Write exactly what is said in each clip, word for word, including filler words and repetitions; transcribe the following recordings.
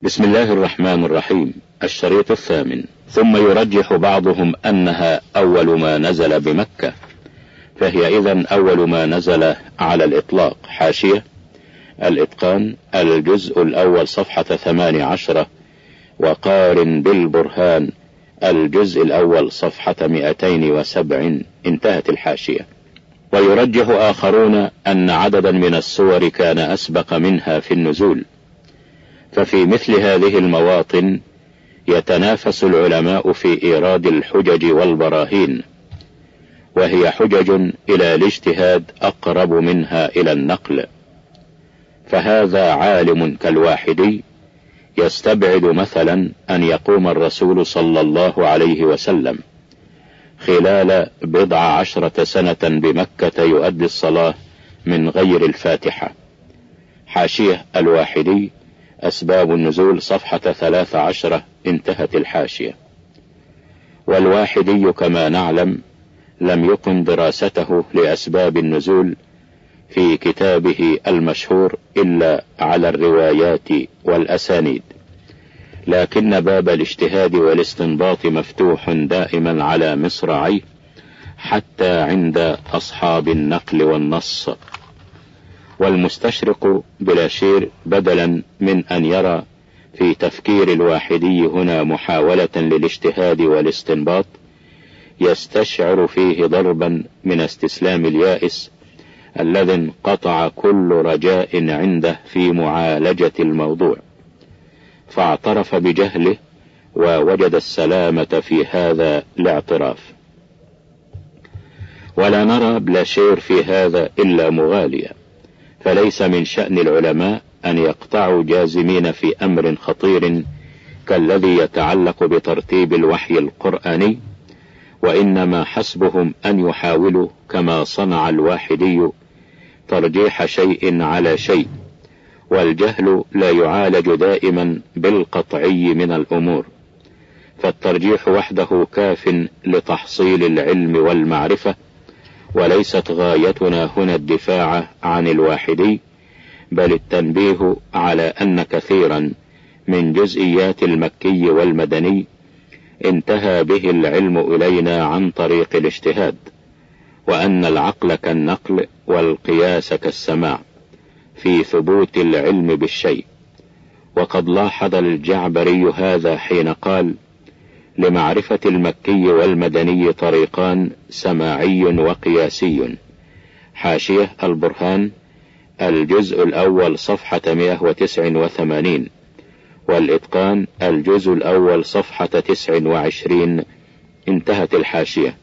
بسم الله الرحمن الرحيم. الشريط الثامن. ثم يرجح بعضهم أنها أول ما نزل بمكة، فهي إذن أول ما نزل على الإطلاق. حاشية الإتقان الجزء الأول صفحة ثمان عشرة، وقارن بالبرهان الجزء الأول صفحة مئتين وسبع. انتهت الحاشية. ويرجح آخرون أن عددا من السور كان أسبق منها في النزول، ففي مثل هذه المواطن يتنافس العلماء في إيراد الحجج والبراهين، وهي حجج إلى الاجتهاد أقرب منها إلى النقل. فهذا عالم كالواحدي يستبعد مثلا أن يقوم الرسول صلى الله عليه وسلم خلال بضع عشرة سنة بمكة يؤدي الصلاة من غير الفاتحة. حاشية الواحدي أسباب النزول صفحة ثلاث عشرة. انتهت الحاشية. والواحدي كما نعلم لم يكن دراسته لأسباب النزول في كتابه المشهور إلا على الروايات والأسانيد، لكن باب الاجتهاد والاستنباط مفتوح دائما على مصراعيه حتى عند أصحاب النقل والنص. والمستشرق بلاشير بدلا من أن يرى في تفكير الواحدي هنا محاولة للاجتهاد والاستنباط، يستشعر فيه ضربا من استسلام اليائس الذي انقطع كل رجاء عنده في معالجة الموضوع، فاعترف بجهله ووجد السلامة في هذا الاعتراف. ولا نرى بلاشير في هذا إلا مغاليا، فليس من شأن العلماء أن يقطعوا جازمين في أمر خطير كالذي يتعلق بترتيب الوحي القرآني، وإنما حسبهم أن يحاولوا كما صنع الواحدي ترجيح شيء على شيء، والجهل لا يعالج دائما بالقطعي من الأمور، فالترجيح وحده كاف لتحصيل العلم والمعرفة، وليست غايتنا هنا الدفاع عن الواحدي، بل التنبيه على أن كثيرا من جزئيات المكي والمدني انتهى به العلم إلينا عن طريق الاجتهاد، وأن العقل كالنقل والقياس كالسماع في ثبوت العلم بالشيء. وقد لاحظ الجعبري هذا حين قال: لمعرفة المكي والمدني طريقان، سماعي وقياسي. حاشية البرهان الجزء الأول صفحة مئة وتسعة وثمانين، والإتقان الجزء الأول صفحة تسعة وعشرين. انتهت الحاشية.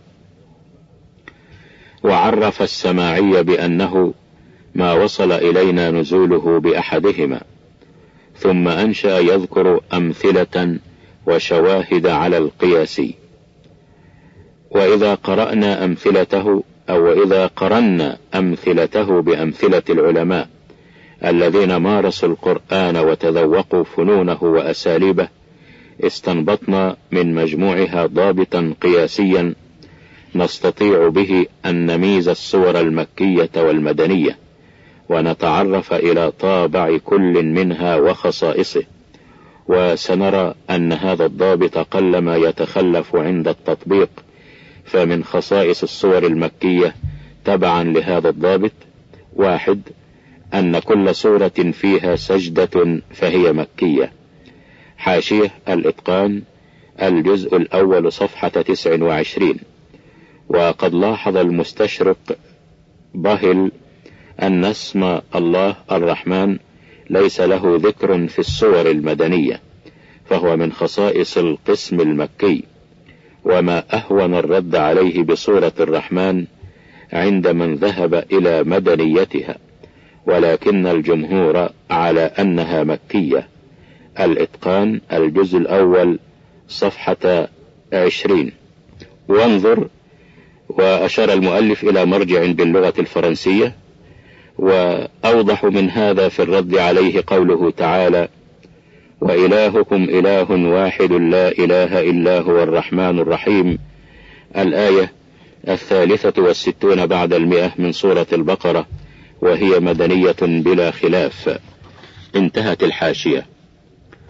وعرف السماعي بأنه ما وصل إلينا نزوله بأحدهما، ثم أنشأ يذكر أمثلة وشواهد على القياسي. وإذا قرأنا أمثلته أو إذا قرنا أمثلته بأمثلة العلماء الذين مارسوا القرآن وتذوقوا فنونه وأساليبه، استنبطنا من مجموعها ضابطا قياسيا نستطيع به أن نميز الصور المكية والمدنية، ونتعرف إلى طابع كل منها وخصائصه. وسنرى أن هذا الضابط قلما يتخلف عند التطبيق، فمن خصائص الصور المكية تبعا لهذا الضابط: واحد، أن كل صورة فيها سجدة فهي مكية. حاشية الإتقان الجزء الأول صفحة تسعة وعشرين. وقد لاحظ المستشرق بهل أن اسم الله الرحمن ليس له ذكر في الصور المدنية، فهو من خصائص القسم المكي، وما أهون الرد عليه بصورة الرحمن عند من ذهب إلى مدنيتها، ولكن الجمهور على أنها مكية. الإتقان الجزء الأول صفحة عشرين. وانظر، وأشار المؤلف إلى مرجع باللغة الفرنسية، وأوضح من هذا في الرد عليه قوله تعالى: وإلهكم إله واحد لا إله إلا هو الرحمن الرحيم. الآية الثالثة والستون بعد المئة من سورة البقرة، وهي مدنية بلا خلاف. انتهت الحاشية.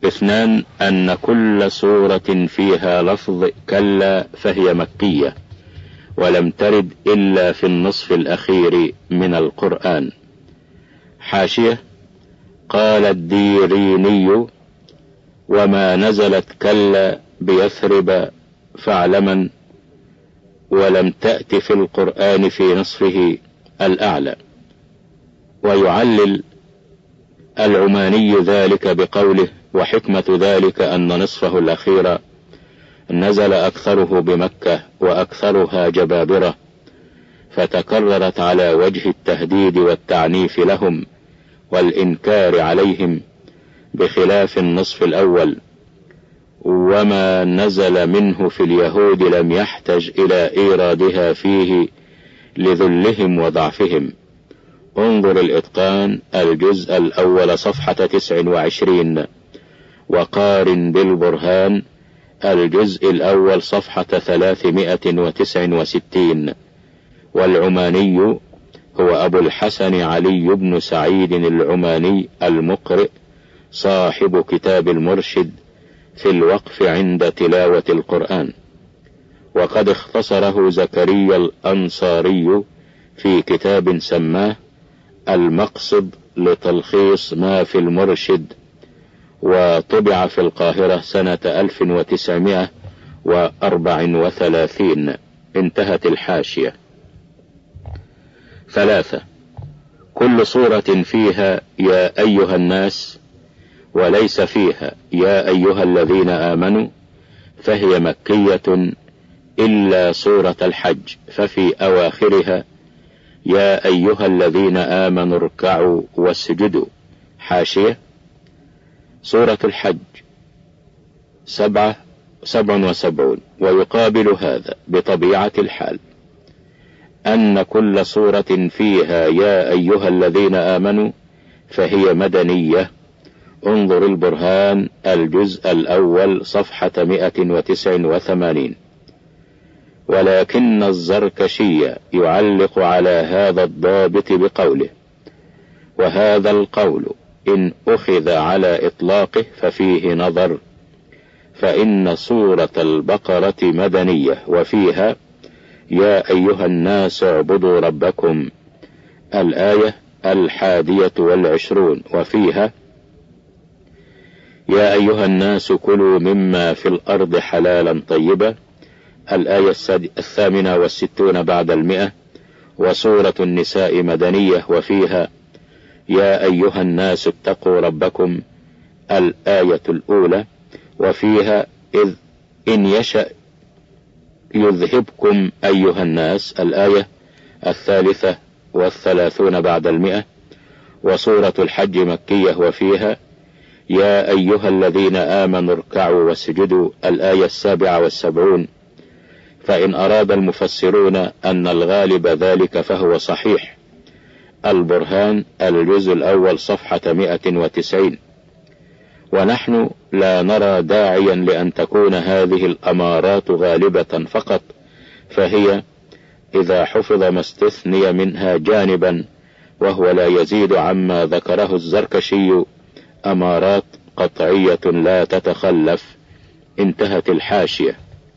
اثنان أن كل سورة فيها لفظ كلا فهي مكية، ولم ترد إلا في النصف الأخير من القرآن. حاشية: قال الديريني: وما نزلت كلا بيثرب فاعلما، ولم تأت في القرآن في نصفه الأعلى. ويعلل العماني ذلك بقوله: وحكمة ذلك أن نصفه الأخير نزل أكثره بمكة وأكثرها جبابرة، فتكررت على وجه التهديد والتعنيف لهم والإنكار عليهم، بخلاف النصف الأول. وما نزل منه في اليهود لم يحتج إلى إيرادها فيه لذلهم وضعفهم. انظر الإتقان الجزء الأول صفحة تسع وعشرين، وقارن بالبرهان الجزء الأول صفحة ثلاثمائة وتسع وستين. والعماني هو أبو الحسن علي بن سعيد العماني المقرئ، صاحب كتاب المرشد في الوقف عند تلاوة القرآن، وقد اختصره زكريا الأنصاري في كتاب سماه المقصد لتلخيص ما في المرشد، وطبع في القاهرة سنة ألف وتسعمائة وأربعة وثلاثين. انتهت الحاشية. ثلاثة: كل سورة فيها يا أيها الناس وليس فيها يا أيها الذين آمنوا فهي مكية، إلا سورة الحج، ففي أواخرها يا أيها الذين آمنوا اركعوا واسجدوا. حاشية: سورة الحج سبعة سبع وسبعون. ويقابل هذا بطبيعة الحال أن كل سورة فيها يا أيها الذين آمنوا فهي مدنية. انظر البرهان الجزء الأول صفحة مائة وتسع وثمانين. ولكن الزركشي يعلق على هذا الضابط بقوله: وهذا القول إن أخذ على إطلاقه ففيه نظر، فإن سورة البقرة مدنية وفيها يا أيها الناس اعبدوا ربكم الآية الحادية والعشرون، وفيها يا أيها الناس كلوا مما في الأرض حلالا طيبا الآية الثامنة والستون بعد المئة. وسورة النساء مدنية وفيها يا أيها الناس اتقوا ربكم الآية الأولى، وفيها إذ إن يشأ يذهبكم أيها الناس الآية الثالثة والثلاثون بعد المئة. وسورة الحج مكية وفيها يا أيها الذين آمنوا اركعوا واسجدوا الآية السابعة والسبعون. فإن أراد المفسرون أن الغالب ذلك فهو صحيح. البرهان الجزء الأول صفحة مائة وتسعين. ونحن لا نرى داعيا لأن تكون هذه الأمارات غالبة فقط، فهي إذا حفظ ما استثني منها جانبا، وهو لا يزيد عما ذكره الزركشي، أمارات قطعية لا تتخلف. انتهت الحاشية.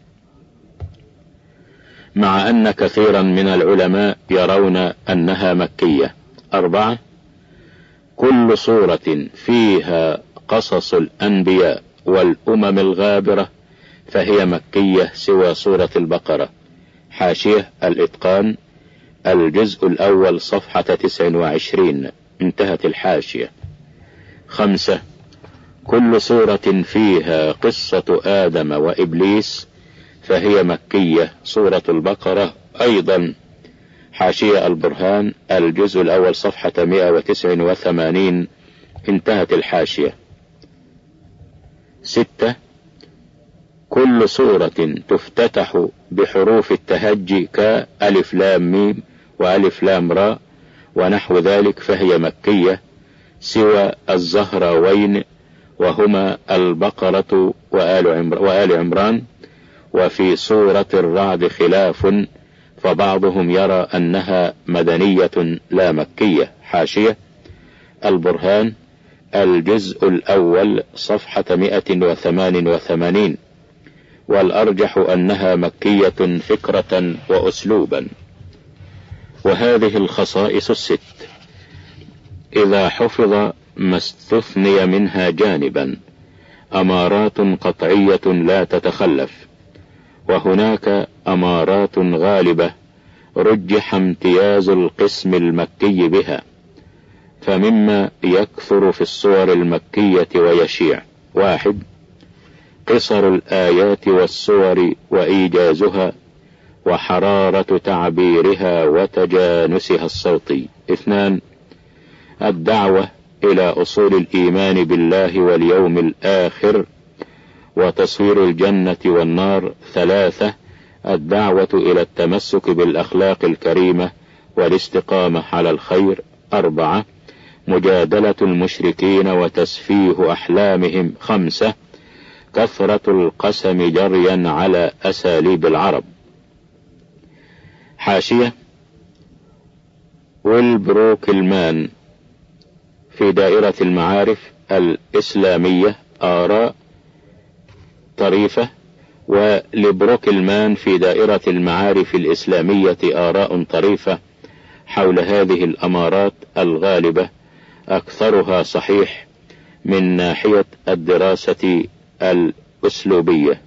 مع أن كثيرا من العلماء يرون أنها مكية. أربعة: كل سورة فيها قصص الأنبياء والأمم الغابرة فهي مكية سوى سورة البقرة. حاشية الإتقان الجزء الأول صفحة تسع وعشرين. انتهت الحاشية. خمسة: كل سورة فيها قصة آدم وإبليس فهي مكية، سورة البقرة أيضا. حاشية البرهان الجزء الأول صفحة مائة وتسع وثمانين. انتهت الحاشية. ستة: كل سورة تفتتح بحروف التهجي كألف لام ميم وألف لام راء ونحو ذلك فهي مكية، سوى الزهراوين وهما البقرة وآل عمران. وفي سورة الرعد خلاف، فبعضهم يرى أنها مدنية لا مكية. حاشية البرهان الجزء الأول صفحة مئة وثمان وثمانين، والأرجح أنها مكية فكرة وأسلوبا. وهذه الخصائص الست إذا حفظ ما استثني منها جانبا أمارات قطعية لا تتخلف، وهناك أمارات غالبة رجح امتياز القسم المكي بها. فمما يكثر في الصور المكية ويشيع: واحد، قصر الآيات والصور وإيجازها وحرارة تعبيرها وتجانسها الصوتي. اثنان، الدعوة إلى أصول الإيمان بالله واليوم الآخر وتصوير الجنة والنار. ثلاثة، الدعوة إلى التمسك بالأخلاق الكريمة والاستقامة على الخير. أربعة، مجادلة المشركين وتسفيه أحلامهم. خمسة، كثرة القسم جريا على أساليب العرب. حاشية: والبروكلمان في دائرة المعارف الإسلامية آراء طريفة، ولبروكلمان في دائرة المعارف الإسلامية آراء طريفة حول هذه الأمارات الغالبة، أكثرها صحيح من ناحية الدراسة الأسلوبية.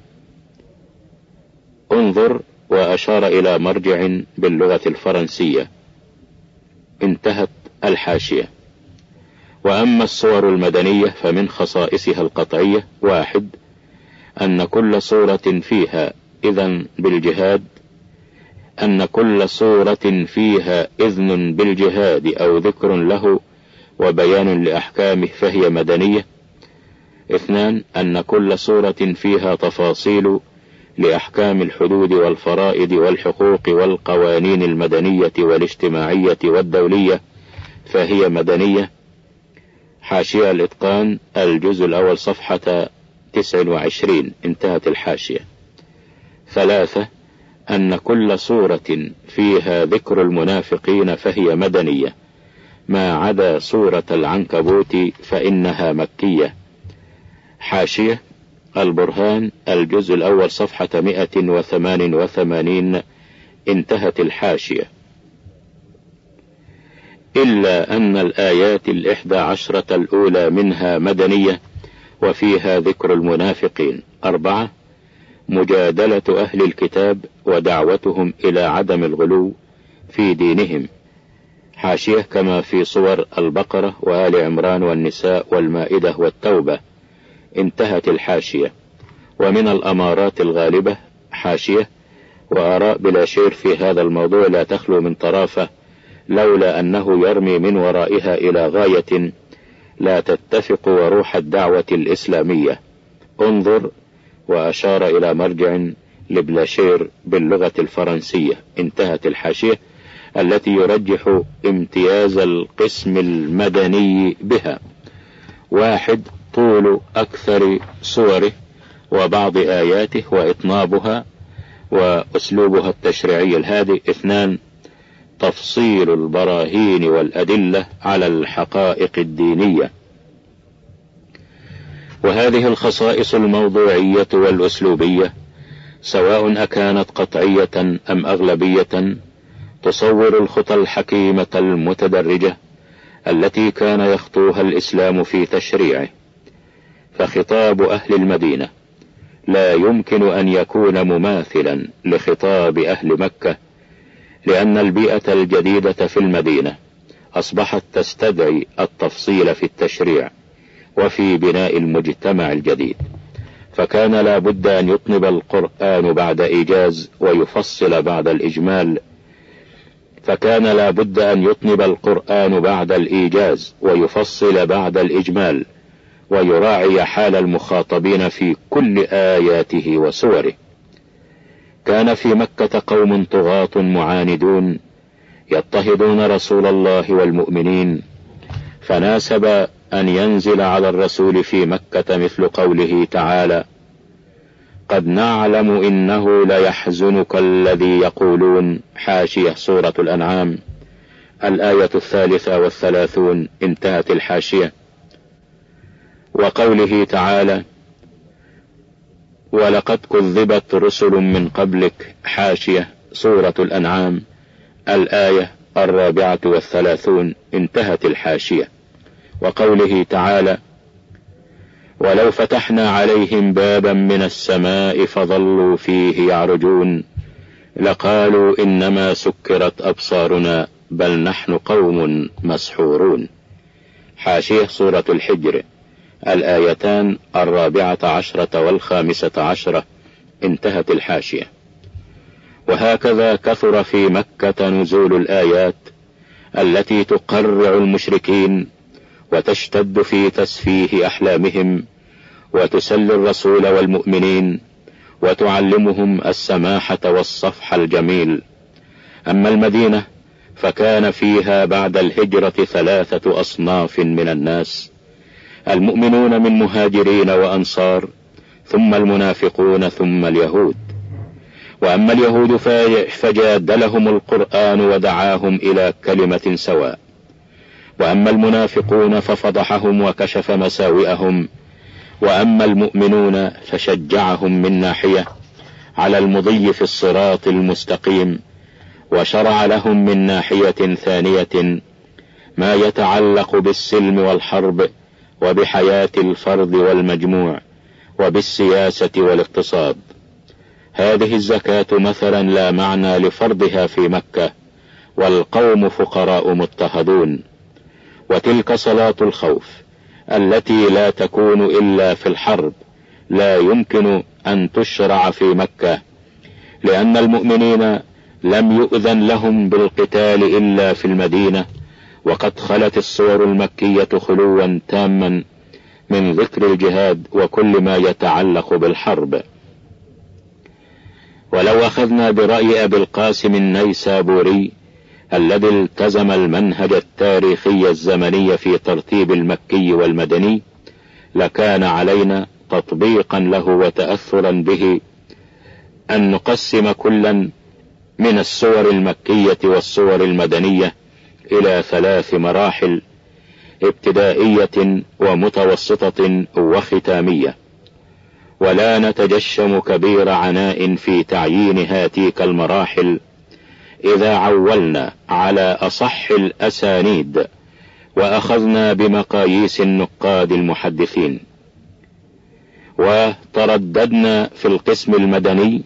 انظر، وأشار إلى مرجع باللغة الفرنسية. انتهت الحاشية. وأما الصور المدنية فمن خصائصها القطعية: واحد، أن كل صورة فيها إذن بالجهاد أن كل صورة فيها إذن بالجهاد أو ذكر له وبيان لأحكامه فهي مدنية. اثنان، أن كل صورة فيها تفاصيل لأحكام الحدود والفرائض والحقوق والقوانين المدنية والاجتماعية والدولية فهي مدنية. حاشية الإتقان الجزء الأول صفحة تسع وعشرين. انتهت الحاشية. ثلاثة، أن كل صورة فيها ذكر المنافقين فهي مدنية، ما عدا سورة العنكبوت فإنها مكية. حاشية البرهان الجزء الأول صفحة مئة وثمان وثمانين. انتهت الحاشية. إلا أن الآيات الإحدى عشرة الأولى منها مدنية وفيها ذكر المنافقين. أربعة، مجادلة أهل الكتاب ودعوتهم إلى عدم الغلو في دينهم. حاشية كما في صور البقرة وآل عمران والنساء والمائدة والتوبة. انتهت الحاشية. ومن الأمارات الغالبة. حاشية وآراء بلاشير في هذا الموضوع لا تخلو من طرافة، لولا أنه يرمي من ورائها إلى غاية لا تتفق وروح الدعوة الإسلامية. انظر، وأشار إلى مرجع لبلاشير باللغة الفرنسية. انتهت الحاشية التي يرجح امتياز القسم المدني بها: واحد، طول أكثر صوره وبعض آياته وإطنابها وأسلوبها التشريعي الهادئ. اثنان، تفصيل البراهين والأدلة على الحقائق الدينية. وهذه الخصائص الموضوعية والأسلوبية سواء أكانت قطعية أم أغلبية تصور الخطى الحكيمة المتدرجة التي كان يخطوها الإسلام في تشريعه. فخطاب أهل المدينة لا يمكن أن يكون مماثلا لخطاب أهل مكة، لأن البيئة الجديدة في المدينة أصبحت تستدعي التفصيل في التشريع وفي بناء المجتمع الجديد، فكان لا بد أن يطنب القرآن بعد إيجاز ويفصل بعد الإجمال فكان لا بد أن يطنب القرآن بعد الإيجاز ويفصل بعد الإجمال ويراعي حال المخاطبين في كل آياته وسوره. كان في مكة قوم طغاة معاندون يضطهدون رسول الله والمؤمنين، فناسب أن ينزل على الرسول في مكة مثل قوله تعالى: قد نعلم إنه ليحزنك الذي يقولون. حاشية سورة الأنعام الآية الثالثة والثلاثون. انتهت الحاشية. وقوله تعالى: ولقد كذبت رسل من قبلك، حاشية سورة الأنعام، الآية الرابعة والثلاثون، انتهت الحاشية. وقوله تعالى: ولو فتحنا عليهم بابا من السماء فظلوا فيه يعرجون لقالوا إنما سكرت أبصارنا بل نحن قوم مسحورون، حاشية سورة الحجر، الآيتان الرابعة عشرة والخامسة عشرة، انتهت الحاشية. وهكذا كثر في مكة نزول الآيات التي تقرع المشركين وتشتد في تسفيه أحلامهم وتسلي الرسول والمؤمنين وتعلمهم السماحة والصفح الجميل. أما المدينة فكان فيها بعد الهجرة ثلاثة أصناف من الناس: المؤمنون من مهاجرين وأنصار، ثم المنافقون، ثم اليهود. وأما اليهود فجادلهم القرآن ودعاهم إلى كلمة سواء، وأما المنافقون ففضحهم وكشف مساوئهم، وأما المؤمنون فشجعهم من ناحية على المضي في الصراط المستقيم، وشرع لهم من ناحية ثانية ما يتعلق بالسلم والحرب وبحياة الفرد والمجموع وبالسياسة والاقتصاد. هذه الزكاة مثلا لا معنى لفرضها في مكة والقوم فقراء مضطهدون. وتلك صلاة الخوف التي لا تكون إلا في الحرب لا يمكن أن تشرع في مكة، لأن المؤمنين لم يؤذن لهم بالقتال إلا في المدينة، وقد خلت الصور المكية خلوا تاما من ذكر الجهاد وكل ما يتعلق بالحرب. ولو أخذنا برأي أبي القاسم النيسابوري الذي التزم المنهج التاريخي الزمني في ترتيب المكي والمدني، لكان علينا تطبيقا له وتأثرا به أن نقسم كلا من السور المكية والسور المدنية إلى ثلاث مراحل: ابتدائية ومتوسطة وختامية. ولا نتجشم كبير عناء في تعيين هاتيك المراحل إذا عولنا على أصح الأسانيد وأخذنا بمقاييس النقاد المحدثين. وترددنا في القسم المدني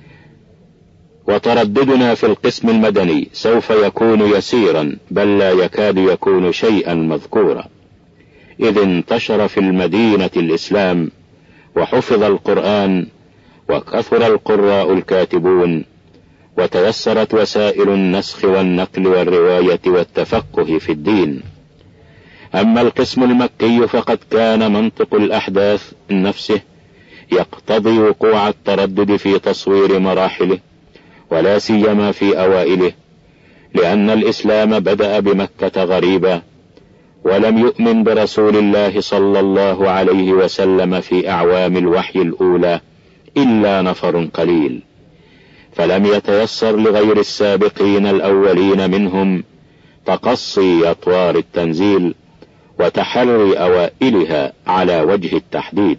وترددنا في القسم المدني سوف يكون يسيرا بل لا يكاد يكون شيئا مذكورا، إذ انتشر في المدينة الإسلام وحفظ القرآن وكثر القراء الكاتبون وتيسرت وسائل النسخ والنقل والرواية والتفقه في الدين. أما القسم المكي فقد كان منطق الأحداث نفسه يقتضي وقوع التردد في تصوير مراحله، ولا سيما في أوائله، لأن الإسلام بدأ بمكة غريبا، ولم يؤمن برسول الله صلى الله عليه وسلم في أعوام الوحي الأولى إلا نفر قليل، فلم يتيسر لغير السابقين الأولين منهم تقصي أطوار التنزيل وتحري أوائلها على وجه التحديد.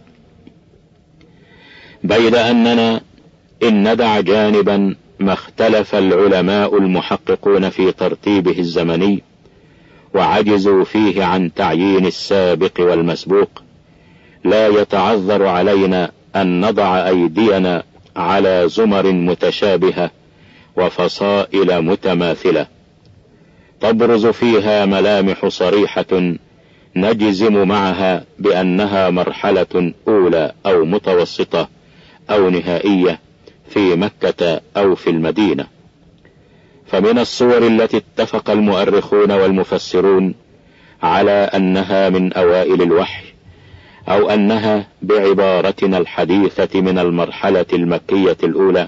بيد أننا إن ندع جانبا ما اختلف العلماء المحققون في ترتيبه الزمني وعجزوا فيه عن تعيين السابق والمسبوق، لا يتعذر علينا أن نضع أيدينا على زمر متشابهة وفصائل متماثلة تبرز فيها ملامح صريحة نجزم معها بأنها مرحلة أولى أو متوسطة أو نهائية في مكة أو في المدينة. فمن الصور التي اتفق المؤرخون والمفسرون على أنها من أوائل الوحي، أو أنها بعبارتنا الحديثة من المرحلة المكية الأولى: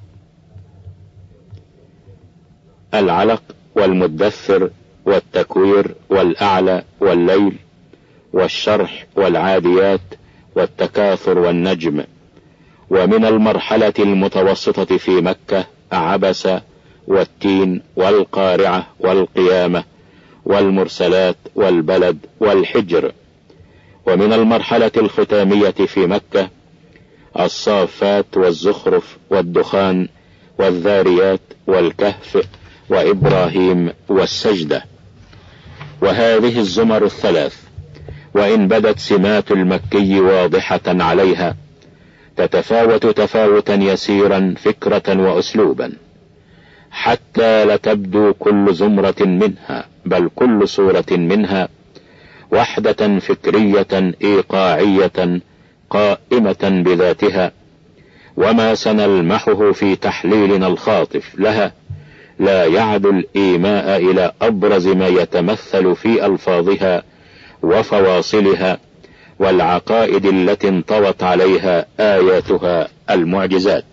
العلق والمدثر والتكوير والأعلى والليل والشرح والعاديات والتكاثر والنجم. ومن المرحلة المتوسطة في مكة عبس والتين والقارعة والقيامة والمرسلات والبلد والحجر. ومن المرحلة الختامية في مكة الصافات والزخرف والدخان والذاريات والكهف وإبراهيم والسجدة. وهذه الزمر الثلاث وإن بدت سمات المكي واضحة عليها تتفاوت تفاوتا يسيرا فكرة وأسلوبا، حتى لتبدو كل زمرة منها بل كل صورة منها وحدة فكرية إيقاعية قائمة بذاتها، وما سنلمحه في تحليلنا الخاطف لها لا يعد الإيماء إلى أبرز ما يتمثل في ألفاظها وفواصلها والعقائد التي انطوت عليها آياتها المعجزات.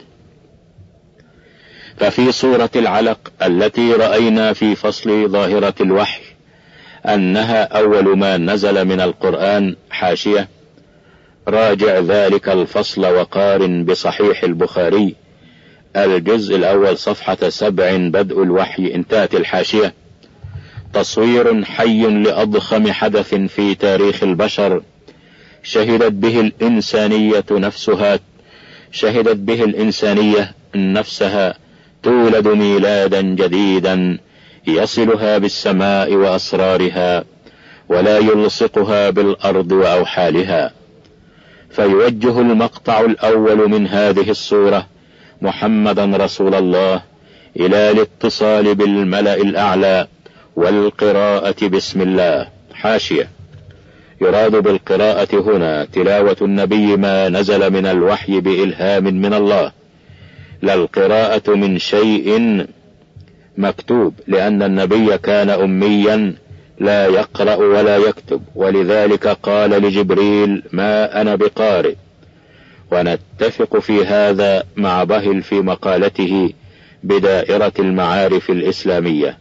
ففي سورة العلق التي رأينا في فصل ظاهرة الوحي أنها أول ما نزل من القرآن، حاشية: راجع ذلك الفصل وقارن بصحيح البخاري الجزء الأول صفحة سبع بدء الوحي، انتهت الحاشية. تصوير حي لأضخم حدث في تاريخ البشر شهدت به الإنسانية نفسها شهدت به الإنسانية نفسها تولد ميلادا جديدا يصلها بالسماء وأسرارها ولا يلصقها بالأرض وأوحالها. فيوجه المقطع الأول من هذه الصورة محمدا رسول الله إلى الاتصال بالملأ الأعلى والقراءة بسم الله. حاشية: يراد بالقراءة هنا تلاوة النبي ما نزل من الوحي بإلهام من الله، لا القراءة من شيء مكتوب، لأن النبي كان أميا لا يقرأ ولا يكتب، ولذلك قال لجبريل: ما أنا بقارئ. ونتفق في هذا مع بهل في مقالته بدائرة المعارف الإسلامية.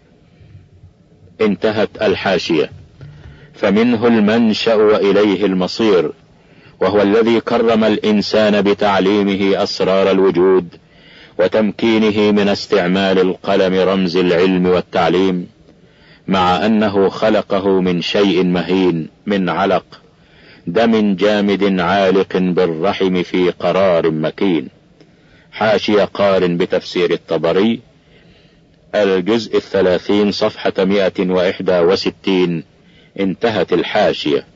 انتهت الحاشية. فمنه المنشأ وإليه المصير، وهو الذي كرم الإنسان بتعليمه أسرار الوجود وتمكينه من استعمال القلم رمز العلم والتعليم، مع أنه خلقه من شيء مهين، من علق دم جامد عالق بالرحم في قرار مكين. حاشية قارن بتفسير الطبري الجزء الثلاثين صفحة مئة وإحدى وستين، انتهت الحاشية.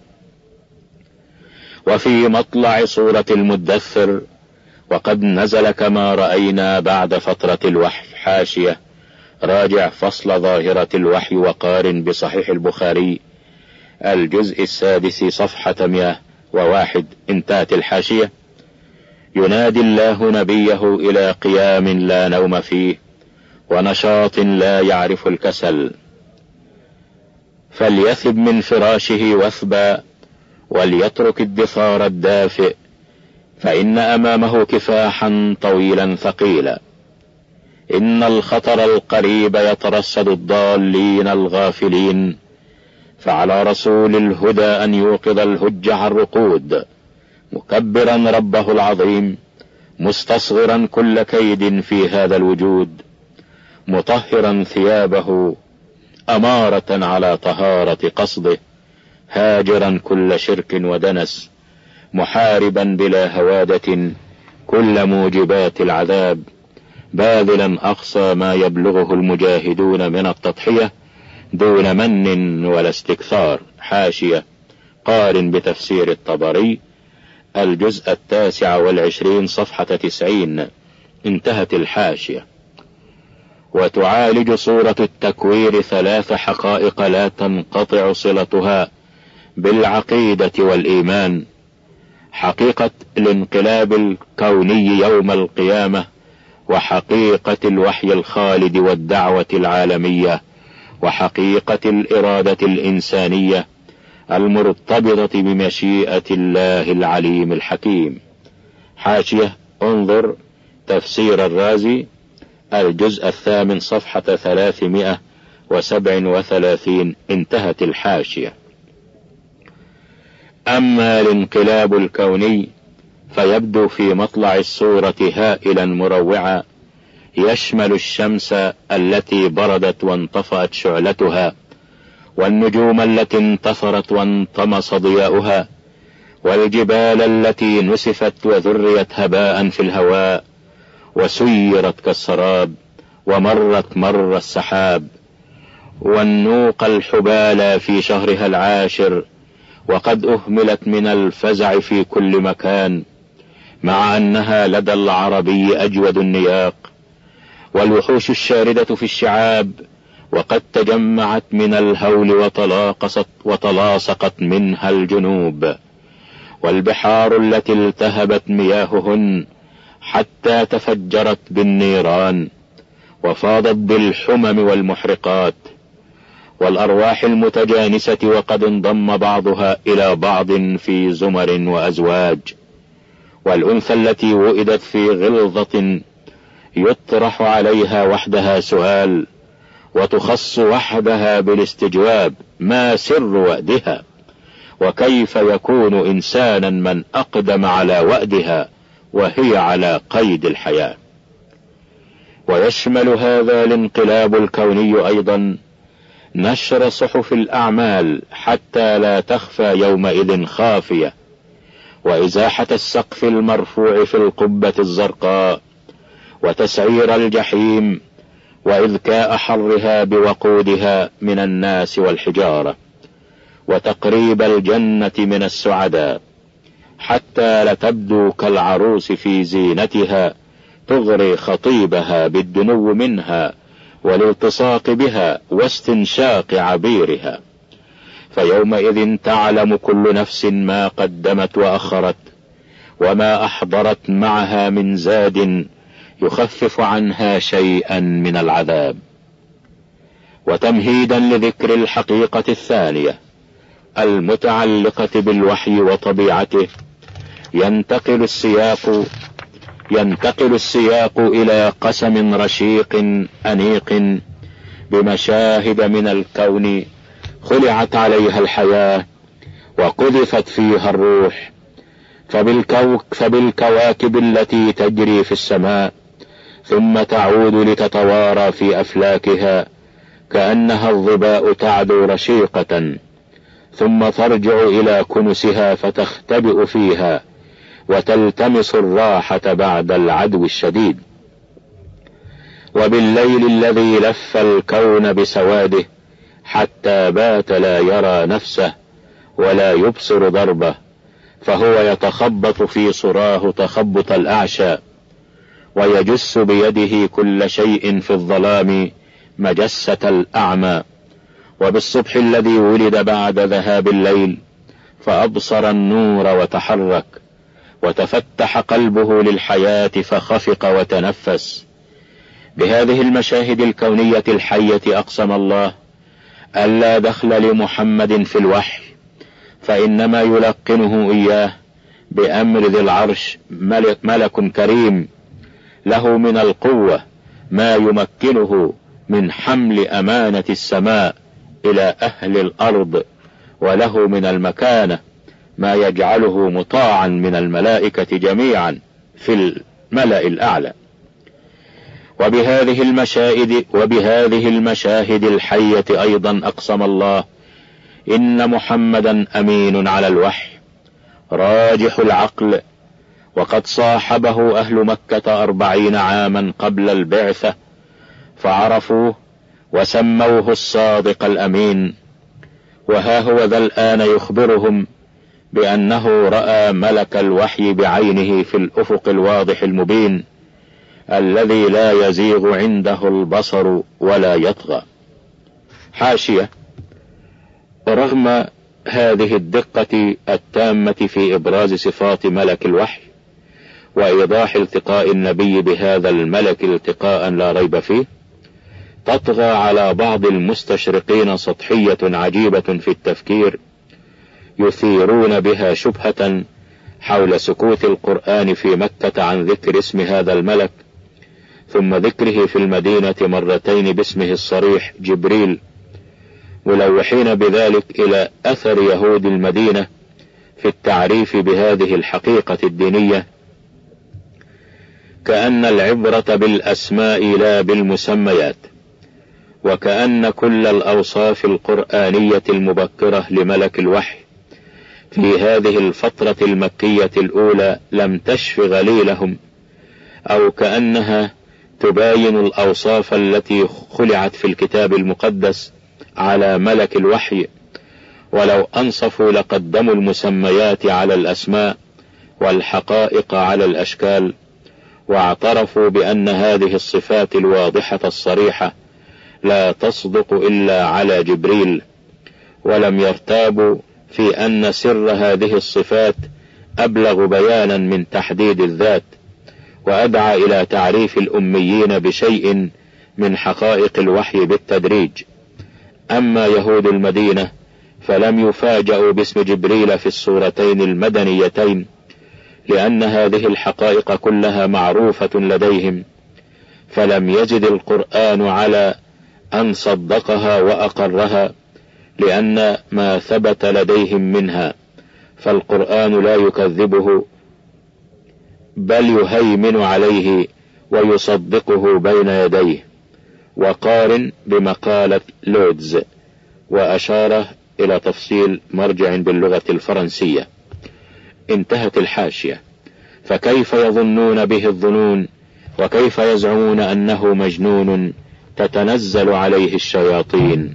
وفي مطلع سورة المدثر وقد نزل كما رأينا بعد فترة الوحي. حاشية: راجع فصل ظاهرة الوحي وقارن بصحيح البخاري الجزء السادس صفحة مئة وواحد، انتهت الحاشية. ينادي الله نبيه إلى قيام لا نوم فيه ونشاط لا يعرف الكسل، فليثب من فراشه وثبا وليترك الدثار الدافئ، فإن أمامه كفاحا طويلا ثقيلا. إن الخطر القريب يترصد الضالين الغافلين، فعلى رسول الهدى أن يوقظ الهجع الرقود، مكبرا ربه العظيم، مستصغرا كل كيد في هذا الوجود، مطهرا ثيابه أمارة على طهارة قصده، هاجرا كل شرك ودنس، محاربا بلا هوادة كل موجبات العذاب، باذلا أقصى ما يبلغه المجاهدون من التضحية دون من ولا استكثار. حاشية قارن بتفسير الطبري الجزء التاسع والعشرين صفحة تسعين، انتهت الحاشية. وتعالج سورة التكوير ثلاث حقائق لا تنقطع صلتها بالعقيدة والإيمان: حقيقة الانقلاب الكوني يوم القيامة، وحقيقة الوحي الخالد والدعوة العالمية، وحقيقة الإرادة الإنسانية المرتبطة بمشيئة الله العليم الحكيم. حاشية انظر تفسير الرازي الجزء الثامن صفحة ثلاثمائة وسبع وثلاثين، انتهت الحاشية. أما الانقلاب الكوني فيبدو في مطلع السورة هائلا مروعا، يشمل الشمس التي بردت وانطفأت شعلتها، والنجوم التي انتصرت وانطمس ضياؤها، والجبال التي نسفت وذريت هباء في الهواء وسيرت كالسراب ومرت مر السحاب، والنوق الحبالى في شهرها العاشر وقد أهملت من الفزع في كل مكان، مع أنها لدى العربي أجود النياق، والوحوش الشاردة في الشعاب وقد تجمعت من الهول وتلاقصت وتلاصقت منها الجنوب، والبحار التي التهبت مياههن حتى تفجرت بالنيران وفاضت بالحمم والمحرقات، والأرواح المتجانسة وقد انضم بعضها إلى بعض في زمر وأزواج، والأنثى التي وئدت في غلظة يطرح عليها وحدها سؤال وتخص وحدها بالاستجواب: ما سر وأدها؟ وكيف يكون إنسانا من أقدم على وأدها وهي على قيد الحياة؟ ويشمل هذا الانقلاب الكوني أيضا نشر صحف الأعمال حتى لا تخفى يومئذ خافية، وإزاحة السقف المرفوع في القبة الزرقاء، وتسعير الجحيم، وإذكاء حرها بوقودها من الناس والحجارة، وتقريب الجنة من السعداء، حتى لتبدو كالعروس في زينتها تغري خطيبها بالدنو منها والالتصاق بها واستنشاق عبيرها، فيومئذ تعلم كل نفس ما قدمت وأخرت وما أحضرت معها من زاد يخفف عنها شيئا من العذاب. وتمهيدا لذكر الحقيقة الثانية المتعلقة بالوحي وطبيعته، ينتقل السياق ينتقل السياق إلى قسم رشيق أنيق بمشاهد من الكون خلعت عليها الحياة وقذفت فيها الروح، فبالكوك فبالكواكب التي تجري في السماء ثم تعود لتتوارى في أفلاكها كأنها الظباء تعدو رشيقة، ثم ترجع إلى كنسها فتختبئ فيها وتلتمس الراحة بعد العدو الشديد. وبالليل الذي لف الكون بسواده حتى بات لا يرى نفسه ولا يبصر ضربه، فهو يتخبط في صراه تخبط الأعشى، ويجس بيده كل شيء في الظلام مجسة الأعمى. وبالصبح الذي ولد بعد ذهاب الليل فأبصر النور وتحرك، وتفتح قلبه للحياة فخفق وتنفس. بهذه المشاهد الكونية الحية أقسم الله ألا دخل لمحمد في الوحي، فإنما يلقنه إياه بأمر ذي العرش ملك, ملك كريم له من القوة ما يمكنه من حمل أمانة السماء إلى أهل الأرض، وله من المكانة ما يجعله مطاعا من الملائكة جميعا في الملأ الأعلى. وبهذه المشاهد وبهذه المشاهد الحية أيضا أقسم الله إن محمدا أمين على الوحي راجح العقل، وقد صاحبه أهل مكة أربعين عاما قبل البعثة فعرفوه وسموه الصادق الأمين، وها هو ذا الآن يخبرهم بأنه رأى ملك الوحي بعينه في الأفق الواضح المبين الذي لا يزيغ عنده البصر ولا يطغى. حاشية: رغم هذه الدقة التامة في إبراز صفات ملك الوحي وإيضاح التقاء النبي بهذا الملك التقاء لا ريب فيه، تطغى على بعض المستشرقين سطحية عجيبة في التفكير يثيرون بها شبهة حول سكوت القرآن في مكة عن ذكر اسم هذا الملك، ثم ذكره في المدينة مرتين باسمه الصريح جبريل، ملوحين بذلك إلى أثر يهود المدينة في التعريف بهذه الحقيقة الدينية، كأن العبرة بالأسماء لا بالمسميات. وكأن كل الأوصاف القرآنية المبكرة لملك الوحي في هذه الفترة المكية الأولى لم تشف غليلهم، أو كأنها تباين الأوصاف التي خلعت في الكتاب المقدس على ملك الوحي، ولو أنصفوا لقدموا المسميات على الأسماء والحقائق على الأشكال، واعترفوا بأن هذه الصفات الواضحة الصريحة لا تصدق إلا على جبريل، ولم يرتابوا في أن سر هذه الصفات أبلغ بيانا من تحديد الذات، وأدعى إلى تعريف الأميين بشيء من حقائق الوحي بالتدريج. أما يهود المدينة فلم يفاجأوا باسم جبريل في السورتين المدنيتين، لأن هذه الحقائق كلها معروفة لديهم، فلم يزد القرآن على أن صدقها وأقرها، لأن ما ثبت لديهم منها، فالقرآن لا يكذبه بل يهيمن عليه ويصدقه بين يديه. وقارن بمقالة لودز، وأشار إلى تفصيل مرجع باللغة الفرنسية. انتهت الحاشية. فكيف يظنون به الظنون، وكيف يزعمون أنه مجنون تتنزل عليه الشياطين.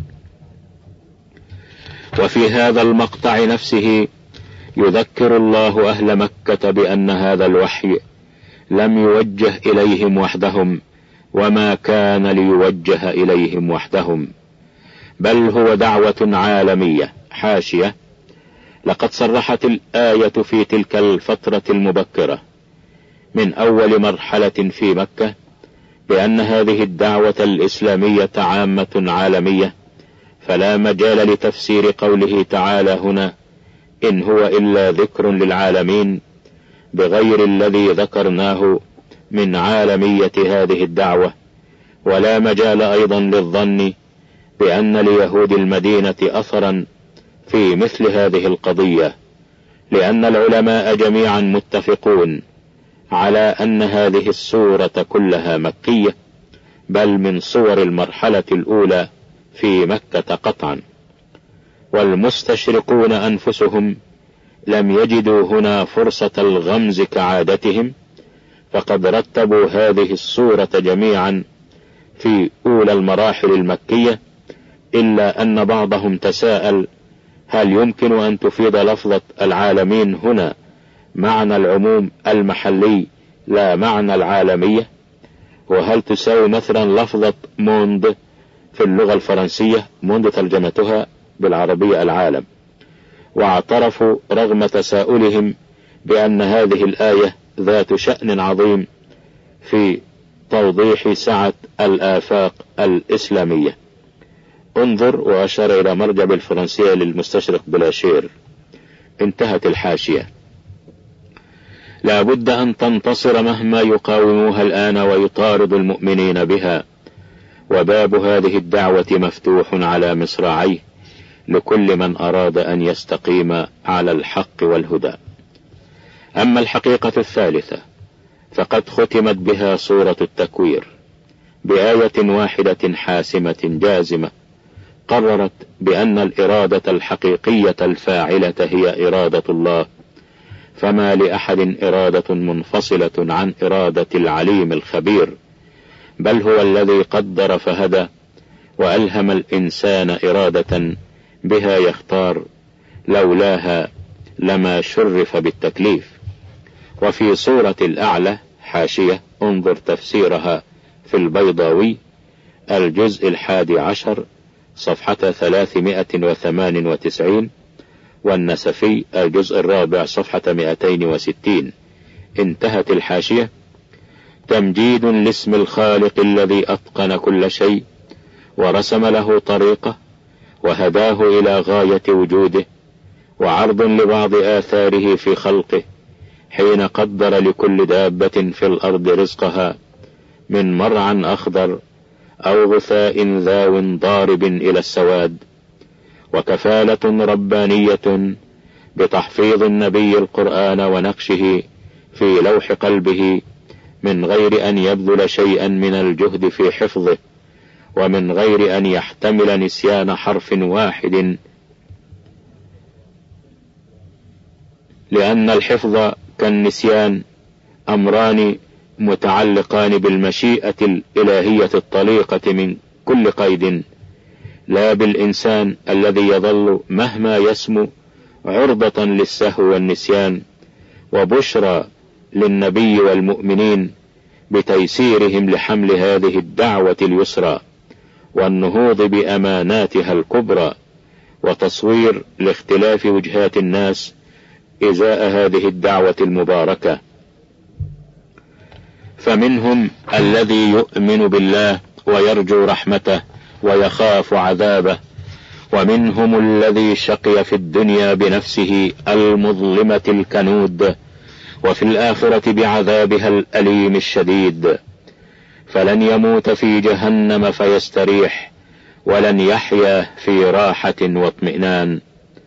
وفي هذا المقطع نفسه يذكر الله أهل مكة بأن هذا الوحي لم يوجه إليهم وحدهم، وما كان ليوجه إليهم وحدهم، بل هو دعوة عالمية. حاشية. لقد صرحت الآية في تلك الفترة المبكرة من أول مرحلة في مكة بأن هذه الدعوة الإسلامية عامة عالمية، فلا مجال لتفسير قوله تعالى هنا إن هو إلا ذكر للعالمين بغير الذي ذكرناه من عالمية هذه الدعوة، ولا مجال أيضا للظن بأن ليهود المدينة أثرا في مثل هذه القضية، لأن العلماء جميعا متفقون على أن هذه السورة كلها مكية، بل من صور المرحلة الأولى في مكة قطعا. والمستشرقون أنفسهم لم يجدوا هنا فرصة الغمز كعادتهم، فقد رتبوا هذه السورة جميعا في أولى المراحل المكية، إلا أن بعضهم تساءل هل يمكن أن تفيد لفظة العالمين هنا معنى العموم المحلي لا معنى العالمية؟ وهل تساوي مثلا لفظة موند في اللغة الفرنسية؟ موند ترجمتها بالعربية العالم. واعترفوا رغم تساؤلهم بأن هذه الآية ذات شأن عظيم في توضيح سعة الآفاق الإسلامية. انظر، وأشار إلى مرجع الفرنسية للمستشرق بلاشير. انتهت الحاشية. لا بد أن تنتصر مهما يقاوموها الآن ويطارد المؤمنين بها، وباب هذه الدعوة مفتوح على مصراعيه لكل من أراد أن يستقيم على الحق والهدى. أما الحقيقة الثالثة فقد ختمت بها سورة التكوير بآية واحدة حاسمة جازمة قررت بأن الإرادة الحقيقية الفاعلة هي إرادة الله، فما لأحد إرادة منفصلة عن إرادة العليم الخبير، بل هو الذي قدر فهدى وألهم الإنسان إرادة بها يختار، لولاها لما شرف بالتكليف. وفي سورة الأعلى حاشية، انظر تفسيرها في البيضاوي الجزء الحادي عشر صفحة ثلاثمائة وثمان وتسعين، والنسفي الجزء الرابع صفحة مئتين وستين. انتهت الحاشية. تمجيد لاسم الخالق الذي أتقن كل شيء ورسم له طريقه وهداه إلى غاية وجوده، وعرض لبعض آثاره في خلقه حين قدر لكل دابة في الأرض رزقها من مرعى أخضر أو غثاء ذاو ضارب إلى السواد، وكفالة ربانية بتحفيظ النبي القرآن ونقشه في لوح قلبه من غير أن يبذل شيئا من الجهد في حفظه، ومن غير أن يحتمل نسيان حرف واحد، لأن الحفظ كالنسيان أمران متعلقان بالمشيئة الإلهية الطليقة من كل قيد، لا بالإنسان الذي يظل مهما يسمو عرضة للسهو والنسيان. وبشرى للنبي والمؤمنين بتيسيرهم لحمل هذه الدعوة اليسرى والنهوض بأماناتها الكبرى، وتصوير لاختلاف وجهات الناس إزاء هذه الدعوة المباركة. فمنهم الذي يؤمن بالله ويرجو رحمته ويخاف عذابه، ومنهم الذي شقي في الدنيا بنفسه المظلمة الكنود، وفي الآخرة بعذابها الأليم الشديد، فلن يموت في جهنم فيستريح، ولن يحيا في راحة واطمئنان.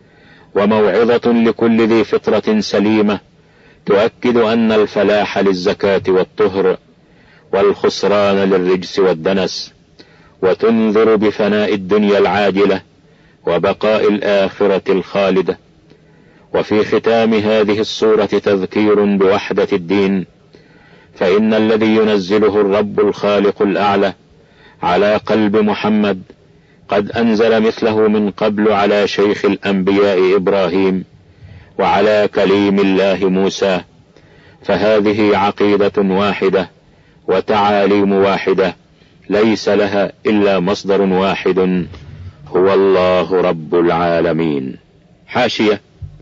وموعظة لكل ذي فطرة سليمة تؤكد أن الفلاح للزكاة والطهر، والخسران للرجس والدنس، وتنذر بفناء الدنيا العاجلة وبقاء الآخرة الخالدة. وفي ختام هذه السورة تذكير بوحدة الدين، فإن الذي ينزله الرب الخالق الأعلى على قلب محمد قد أنزل مثله من قبل على شيخ الأنبياء إبراهيم وعلى كليم الله موسى، فهذه عقيدة واحدة وتعاليم واحدة ليس لها إلا مصدر واحد، هو الله رب العالمين. حاشية: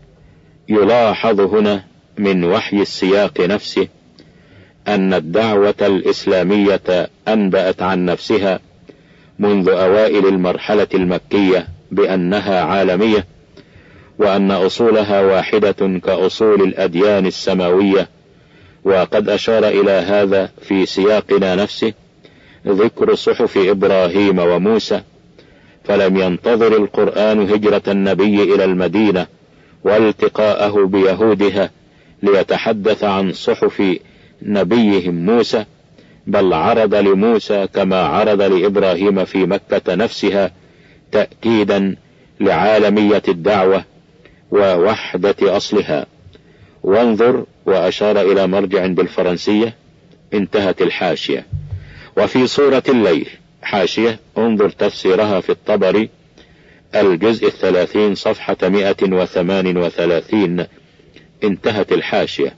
يلاحظ هنا من وحي السياق نفسه أن الدعوة الإسلامية أنبأت عن نفسها منذ أوائل المرحلة المكية بأنها عالمية، وأن أصولها واحدة كأصول الأديان السماوية. وقد أشار إلى هذا في سياقنا نفسه ذكر صحف إبراهيم وموسى، فلم ينتظر القرآن هجرة النبي إلى المدينة والتقاءه بيهودها ليتحدث عن صحف نبيهم موسى، بل عرض لموسى كما عرض لإبراهيم في مكة نفسها تأكيدا لعالمية الدعوة ووحدة أصلها. وانظر، وأشار إلى مرجع بالفرنسية. انتهت الحاشية. وفي سورة الليل حاشية: انظر تفسيرها في الطبري الجزء الثلاثين صفحة مئة وثمان وثلاثين. انتهت الحاشية.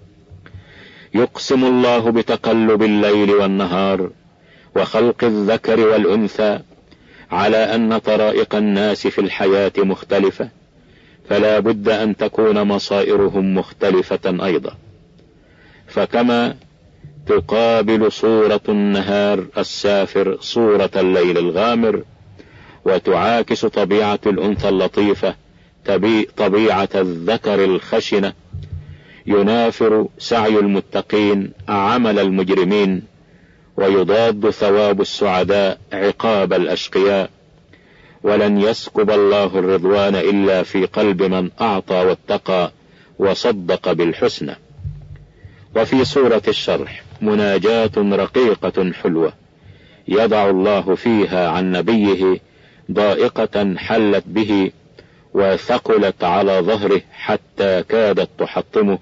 يقسم الله بتقلب الليل والنهار وخلق الذكر والأنثى على أن طرائق الناس في الحياة مختلفة، فلا بد أن تكون مصائرهم مختلفة أيضا. فكما تقابل صورة النهار السافر صورة الليل الغامر، وتعاكس طبيعة الأنثى اللطيفة طبيعة الذكر الخشنة، ينافر سعي المتقين عمل المجرمين، ويضاد ثواب السعداء عقاب الأشقياء، ولن يسكب الله الرضوان إلا في قلب من أعطى واتقى وصدق بالحسنى. وفي سورة الشرح مناجاة رقيقة حلوة يضع الله فيها عن نبيه ضائقة حلت به وثقلت على ظهره حتى كادت تحطمه،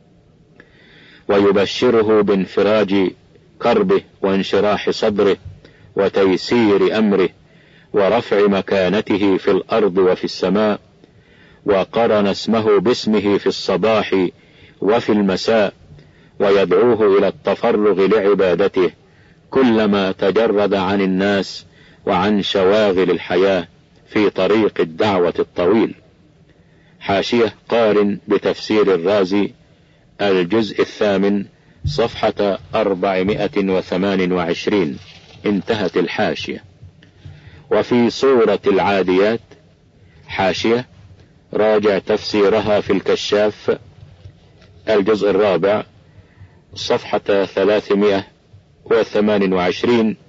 ويبشره بانفراج كربه وانشراح صدره وتيسير أمره ورفع مكانته في الأرض وفي السماء، وقرن اسمه باسمه في الصباح وفي المساء، ويدعوه إلى التفرغ لعبادته كلما تجرد عن الناس وعن شواغل الحياة في طريق الدعوة الطويل. حاشية: قارن بتفسير الرازي الجزء الثامن صفحة أربعمائة وثمان وعشرين. انتهت الحاشية. وفي سورة العاديات حاشية: راجع تفسيرها في الكشاف الجزء الرابع صفحة ثلاثمائة وثمان وعشرين.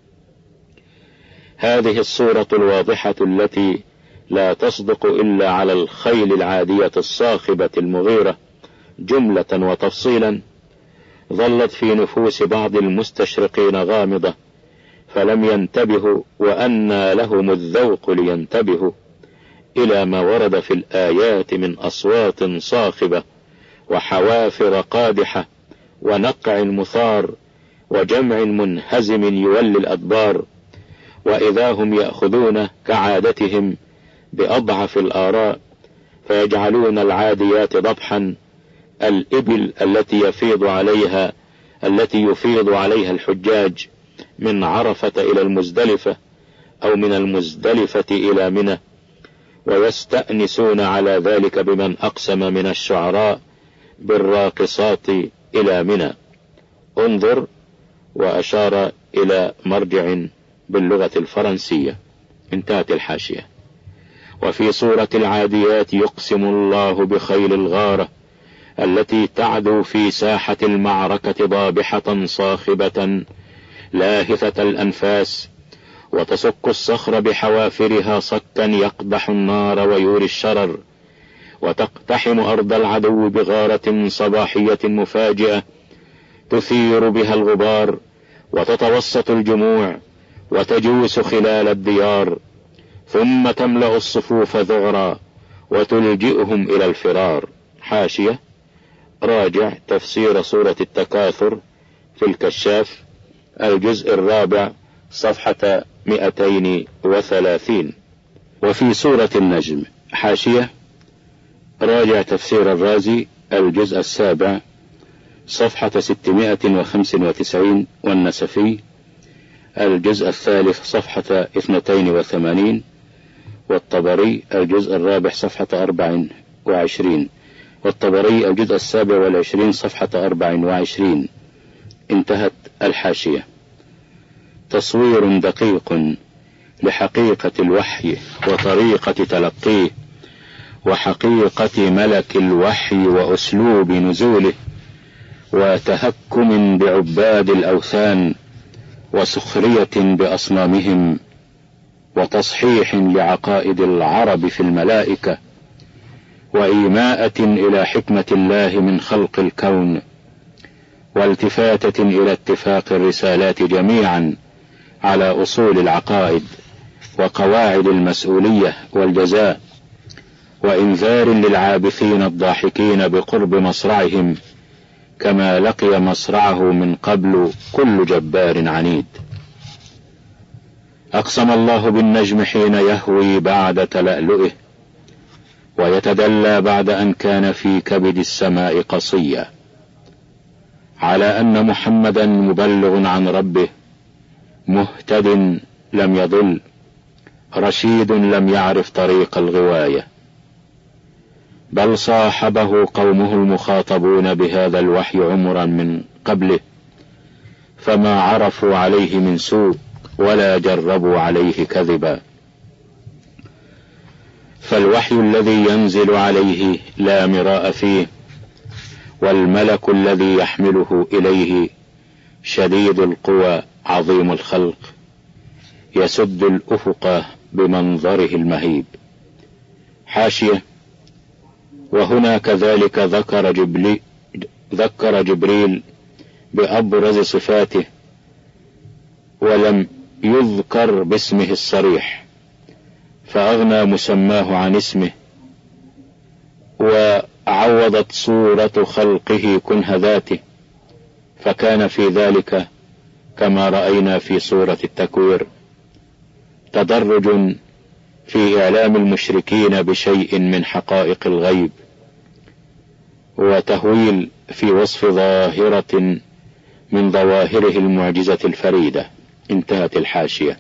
هذه الصورة الواضحة التي لا تصدق إلا على الخيل العادية الصاخبة المغيرة جملة وتفصيلا، ظلت في نفوس بعض المستشرقين غامضة، فلم ينتبهوا وأنى لهم الذوق لينتبهوا إلى ما ورد في الآيات من أصوات صاخبة وحوافر قادحة ونقع مثار وجمع منهزم يولي الأدبار، وإذا هم يأخذون كعادتهم بأضعف الآراء فيجعلون العاديات ضبحا، الإبل التي يفيض عليها التي يفيض عليها الحجاج من عرفة إلى المزدلفة أو من المزدلفة إلى منى، ويستأنسون على ذلك بمن أقسم من الشعراء بالراقصات إلى منى. انظر، وأشار إلى مرجع باللغة الفرنسية. انتهت الحاشية. وفي سورة العاديات يقسم الله بخيل الغارة التي تعدو في ساحة المعركة ضابحة صاخبة لاهثة الأنفاس، وتسك الصخر بحوافرها صكا يقدح النار ويوري الشرر، وتقتحم أرض العدو بغارة صباحية مفاجئة تثير بها الغبار وتتوسط الجموع وتجوس خلال الديار، ثم تملأ الصفوف ذعرا وتلجئهم إلى الفرار. حاشية: راجع تفسير سورة التكاثر في الكشاف الجزء الرابع صفحة مئتين وثلاثين. وفي سورة النجم. حاشية: راجع تفسير الرازي الجزء السابع صفحة ستمائة وخمسة وتسعين، والنسفي الجزء الثالث صفحة اثنتين وثمانين، والطبري الجزء الرابع صفحة أربع وعشرين، والطبري الجزء السابع والعشرين صفحة أربع وعشرين. انتهت الحاشية. تصوير دقيق لحقيقة الوحي وطريقة تلقيه وحقيقة ملك الوحي وأسلوب نزوله، وتهكم بعباد الأوثان وسخرية بأصنامهم، وتصحيح لعقائد العرب في الملائكة، وإيماءة إلى حكمة الله من خلق الكون، والتفاتة إلى اتفاق الرسالات جميعا على أصول العقائد وقواعد المسؤولية والجزاء، وإنذار للعابثين الضاحكين بقرب مصرعهم كما لقي مصرعه من قبل كل جبار عنيد. أقسم الله بالنجم حين يهوي بعد تلألؤه ويتدلى بعد أن كان في كبد السماء قصيا، على أن محمدا مبلغ عن ربه، مهتد لم يضل، رشيد لم يعرف طريق الغواية، بل صاحبه قومه المخاطبون بهذا الوحي عمرا من قبله، فما عرفوا عليه من سوء ولا جربوا عليه كذبا. فالوحي الذي ينزل عليه لا مراء فيه، والملك الذي يحمله إليه شديد القوى عظيم الخلق، يسد الأفق بمنظره المهيب. حاشية: وهنا كذلك ذكر جبريل, ذكر جبريل بأبرز صفاته ولم يذكر باسمه الصريح، فأغنى مسماه عن اسمه، وعوضت صورة خلقه كنه ذاته، فكان في ذلك كما رأينا في سورة التكوير تدرج في إعلام المشركين بشيء من حقائق الغيب، وتهويل في وصف ظاهرة من ظواهره المعجزة الفريدة. انتهت الحاشية.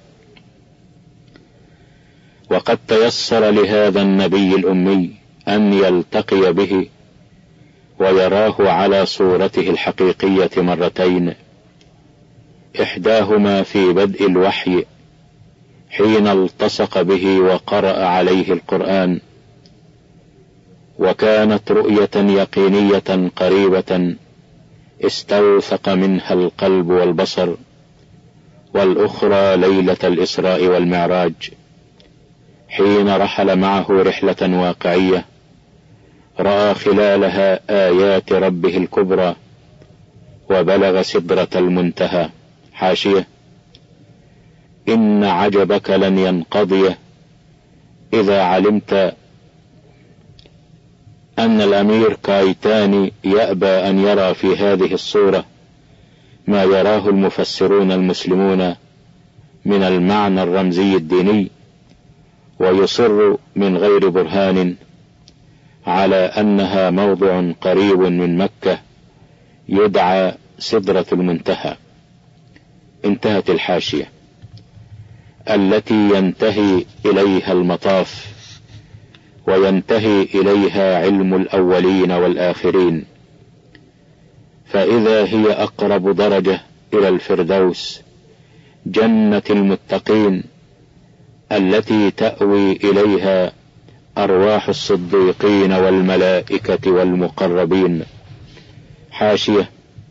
وقد تيسر لهذا النبي الأمي أن يلتقي به ويراه على صورته الحقيقية مرتين، إحداهما في بدء الوحي حين التصق به وقرأ عليه القرآن، وكانت رؤية يقينية قريبة استوثق منها القلب والبصر، والأخرى ليلة الإسراء والمعراج حين رحل معه رحلة واقعية رأى خلالها آيات ربه الكبرى وبلغ سدرة المنتهى. حاشية: إن عجبك لن ينقضي إذا علمت أن الأمير كايتاني يأبى أن يرى في هذه الصورة ما يراه المفسرون المسلمون من المعنى الرمزي الديني، ويصر من غير برهان على أنها موضع قريب من مكة يدعى سدرة المنتهى. انتهت الحاشية التي ينتهي إليها المطاف وينتهي إليها علم الأولين والآخرين، فإذا هي أقرب درجة إلى الفردوس جنة المتقين التي تأوي إليها أرواح الصديقين والملائكة والمقربين. حاشية: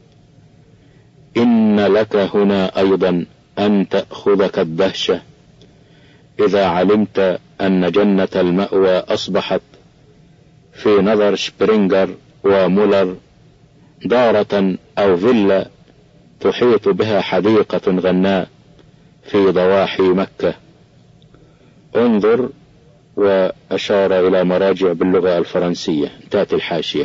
إن لك هنا أيضا أن تأخذك الدهشة إذا علمت أن جنة المأوى أصبحت في نظر شبرينجر ومولر دارة أو فيلا تحيط بها حديقة غناء في ضواحي مكة. انظر، وأشار إلى مراجع باللغة الفرنسية. انتهت الحاشية.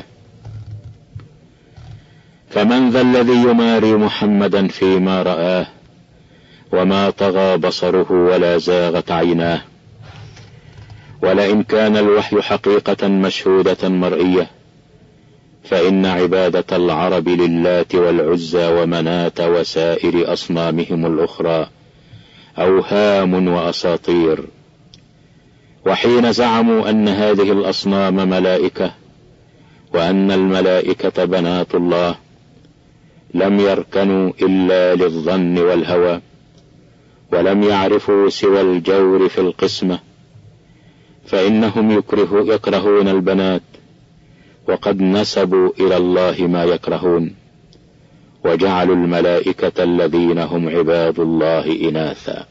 فمن ذا الذي يماري محمدا فيما رآه وما طغى بصره ولا زاغت عيناه؟ ولئن كان الوحي حقيقة مشهودة مرئية فإن عبادة العرب للات والعزى ومنات وسائر أصنامهم الأخرى أوهام وأساطير. وحين زعموا أن هذه الأصنام ملائكة وأن الملائكة بنات الله لم يركنوا إلا للظن والهوى، ولم يعرفوا سوى الجور في القسمة، فإنهم يكره يكرهون البنات وقد نسبوا إلى الله ما يكرهون، وجعلوا الملائكة الذين هم عباد الله إناثا.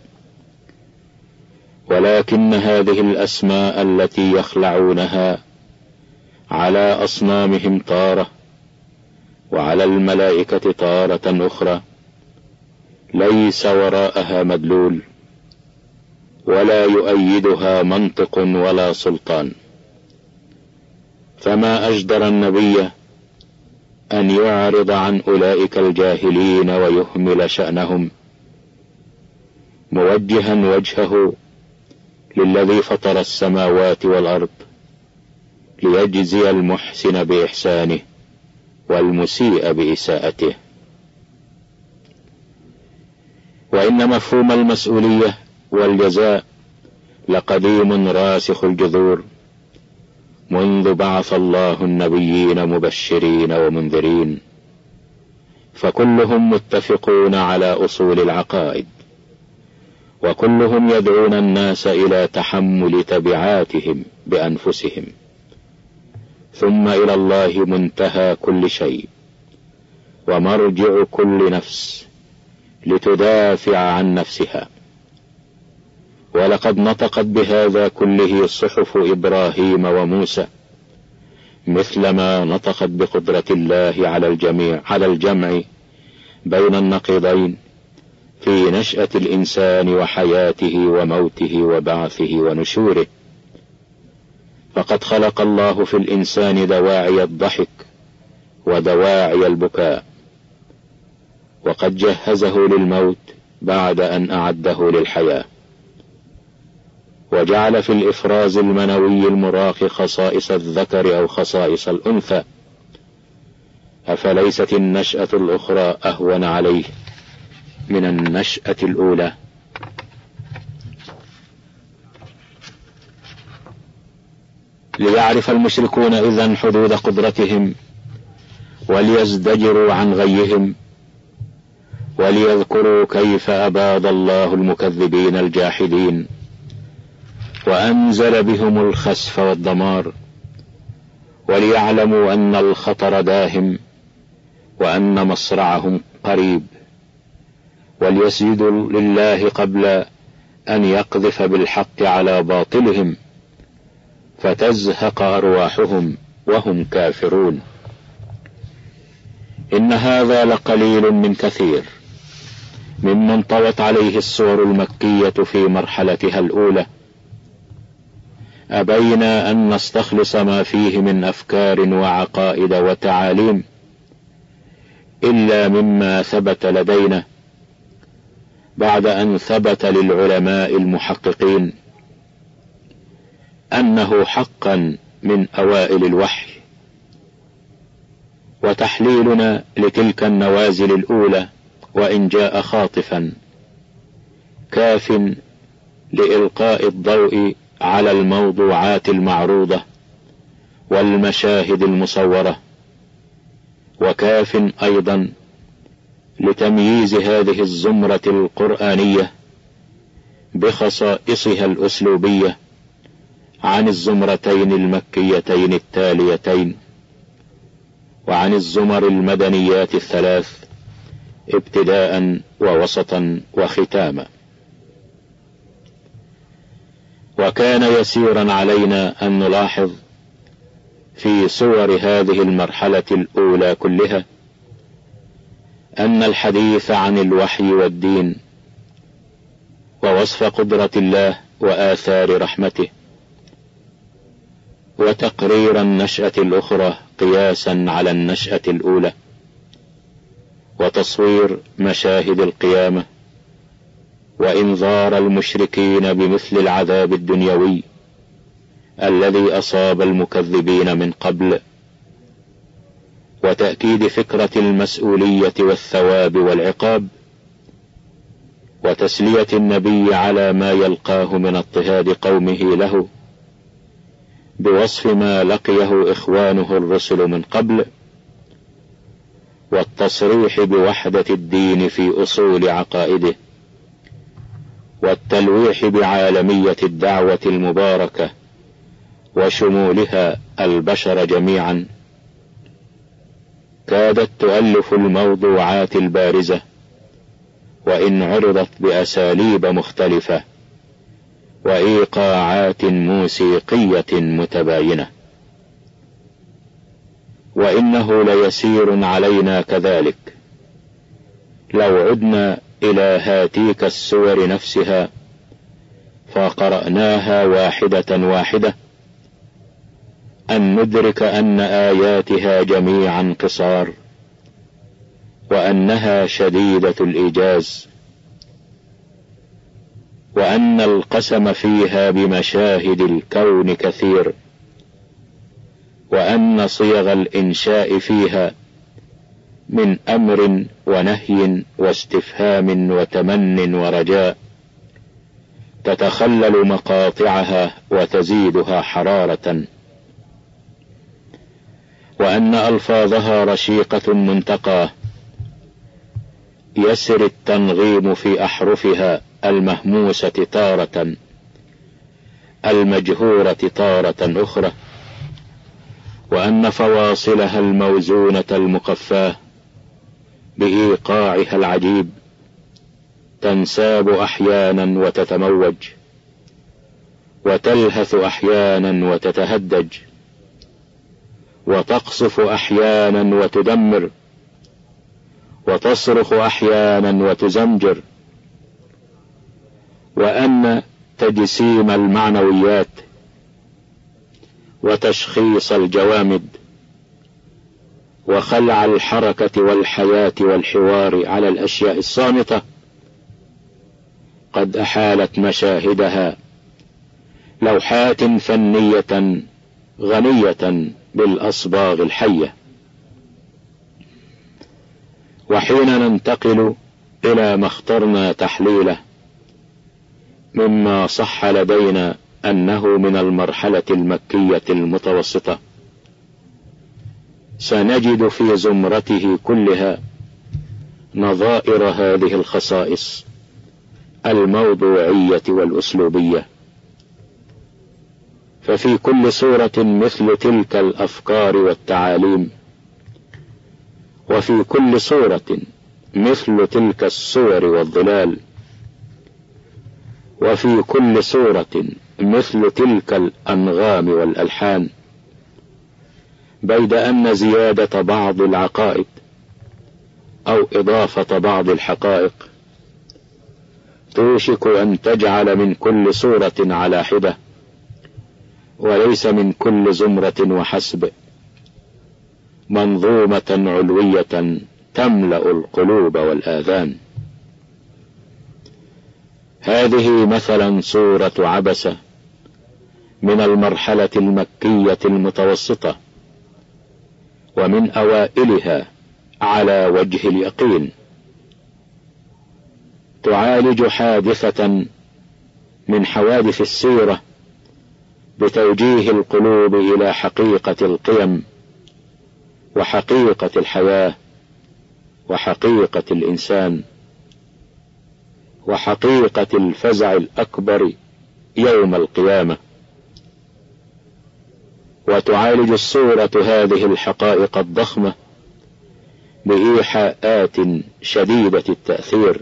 ولكن هذه الأسماء التي يخلعونها على أصنامهم طارة وعلى الملائكة طارة أخرى ليس وراءها مدلول ولا يؤيدها منطق ولا سلطان. فما أجدر النبي أن يعرض عن أولئك الجاهلين ويهمل شأنهم، موجها وجهه للذي فطر السماوات والأرض ليجزي المحسن بإحسانه والمسيء بإساءته. وإن مفهوم المسؤولية والجزاء لقديم راسخ الجذور منذ بعث الله النبيين مبشرين ومنذرين، فكلهم متفقون على أصول العقائد، وكلهم يدعون الناس إلى تحمل تبعاتهم بأنفسهم، ثم إلى الله منتهى كل شيء ومرجع كل نفس لتدافع عن نفسها. ولقد نطقت بهذا كله صحف إبراهيم وموسى، مثلما نطقت بقدرة الله على الجميع على الجمع بين النقيضين في نشأة الإنسان وحياته وموته وبعثه ونشوره. فقد خلق الله في الإنسان دواعي الضحك ودواعي البكاء، وقد جهزه للموت بعد أن أعده للحياة، وجعل في الإفراز المنوي المراق خصائص الذكر أو خصائص الأنثى. أفليست النشأة الأخرى أهون عليه من النشأة الأولى؟ ليعرف المشركون إذن حدود قدرتهم وليزدجروا عن غيهم، وليذكروا كيف أباد الله المكذبين الجاحدين وأنزل بهم الخسف والدمار، وليعلموا أن الخطر داهم وأن مصرعهم قريب، وليسجدوا لله قبل أن يقذف بالحق على باطلهم فتزهق أرواحهم وهم كافرون. إن هذا لقليل من كثير، ممن طوت عليه السور المكية في مرحلتها الأولى، أبينا أن نستخلص ما فيه من أفكار وعقائد وتعاليم إلا مما ثبت لدينا بعد أن ثبت للعلماء المحققين أنه حقا من أوائل الوحي. وتحليلنا لتلك النوازل الأولى وإن جاء خاطفا كاف لإلقاء الضوء على الموضوعات المعروضة والمشاهد المصورة، وكاف أيضا لتمييز هذه الزمرة القرآنية بخصائصها الأسلوبية عن الزمرتين المكيتين التاليتين وعن الزمر المدنيات الثلاث ابتداء ووسطا وختاما. وكان يسيرا علينا أن نلاحظ في صور هذه المرحلة الأولى كلها أن الحديث عن الوحي والدين ووصف قدرة الله وآثار رحمته وتقرير النشأة الأخرى قياسا على النشأة الأولى وتصوير مشاهد القيامة وإنذار المشركين بمثل العذاب الدنيوي الذي أصاب المكذبين من قبل، وتأكيد فكرة المسؤولية والثواب والعقاب، وتسلية النبي على ما يلقاه من اضطهاد قومه له بوصف ما لقيه إخوانه الرسل من قبل، والتصريح بوحدة الدين في أصول عقائده، والتلويح بعالمية الدعوة المباركة وشمولها البشر جميعا. كادت تؤلف الموضوعات البارزة وإن عرضت بأساليب مختلفة وإيقاعات موسيقية متباينة، وإنه ليسير علينا كذلك لو عدنا إلى هاتيك السور نفسها فقرأناها واحدة واحدة أن ندرك أن آياتها جميعا قصار، وأنها شديدة الإيجاز، وأن القسم فيها بمشاهد الكون كثير، وأن صيغ الإنشاء فيها من أمر ونهي واستفهام وتمن ورجاء تتخلل مقاطعها وتزيدها حرارة، وأن ألفاظها رشيقة منتقاة يسري التنغيم في أحرفها المهموسة تارة المجهورة تارة أخرى، وأن فواصلها الموزونة المقفاة بإيقاعها العجيب تنساب أحيانا وتتموج، وتلهث أحيانا وتتهدج، وتقصف أحيانا وتدمر، وتصرخ أحيانا وتزمجر، وأن تجسيم المعنويات وتشخيص الجوامد وخلع الحركة والحياة والحوار على الأشياء الصامتة قد أحالت مشاهدها لوحات فنية غنية بالأصباغ الحية. وحين ننتقل إلى ما اخترنا تحليله مما صح لدينا أنه من المرحلة المكية المتوسطة، سنجد في زمرته كلها نظائر هذه الخصائص الموضوعية والأسلوبية، ففي كل سورة مثل تلك الأفكار والتعاليم، وفي كل سورة مثل تلك الصور والظلال، وفي كل سورة مثل تلك الأنغام والألحان، بيد أن زيادة بعض العقائد أو إضافة بعض الحقائق توشك أن تجعل من كل صورة على حدة، وليس من كل زمرة وحسب، منظومة علوية تملأ القلوب والآذان. هذه مثلا صورة عبسة من المرحلة المكية المتوسطة، ومن أوائلها على وجه اليقين، تعالج حادثة من حوادث السيرة بتوجيه القلوب إلى حقيقة القيم وحقيقة الحياة وحقيقة الإنسان وحقيقة الفزع الأكبر يوم القيامة. وتعالج الصورة هذه الحقائق الضخمة بإيحاءات شديدة التأثير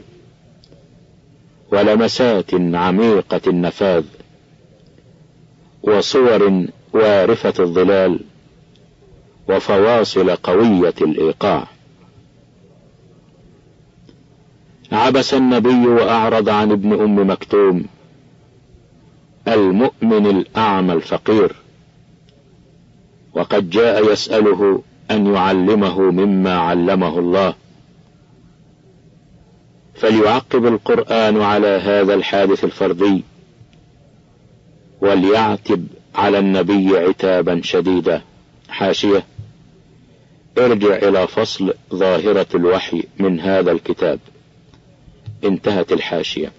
ولمسات عميقة النفاذ وصور وارفة الظلال وفواصل قوية الإيقاع. عبس النبي وأعرض عن ابن أم مكتوم المؤمن الأعمى الفقير، وقد جاء يسأله أن يعلمه مما علمه الله، فليعقب القرآن على هذا الحادث الفردي وليعتب على النبي عتابا شديدا. حاشية: ارجع إلى فصل ظاهرة الوحي من هذا الكتاب. انتهت الحاشية.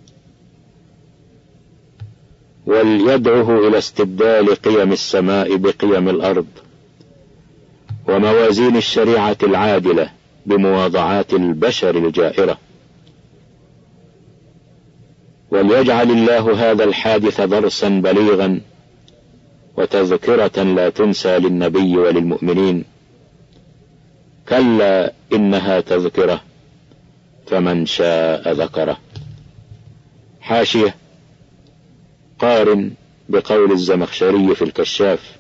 وليدعه إلى استبدال قيم السماء بقيم الأرض، وموازين الشريعة العادلة بمواضعات البشر الجائرة. وليجعل الله هذا الحادث درسا بليغا وتذكرة لا تنسى للنبي وللمؤمنين. كلا إنها تذكرة فمن شاء ذكره. حاشية: قارن بقول الزمخشري في الكشاف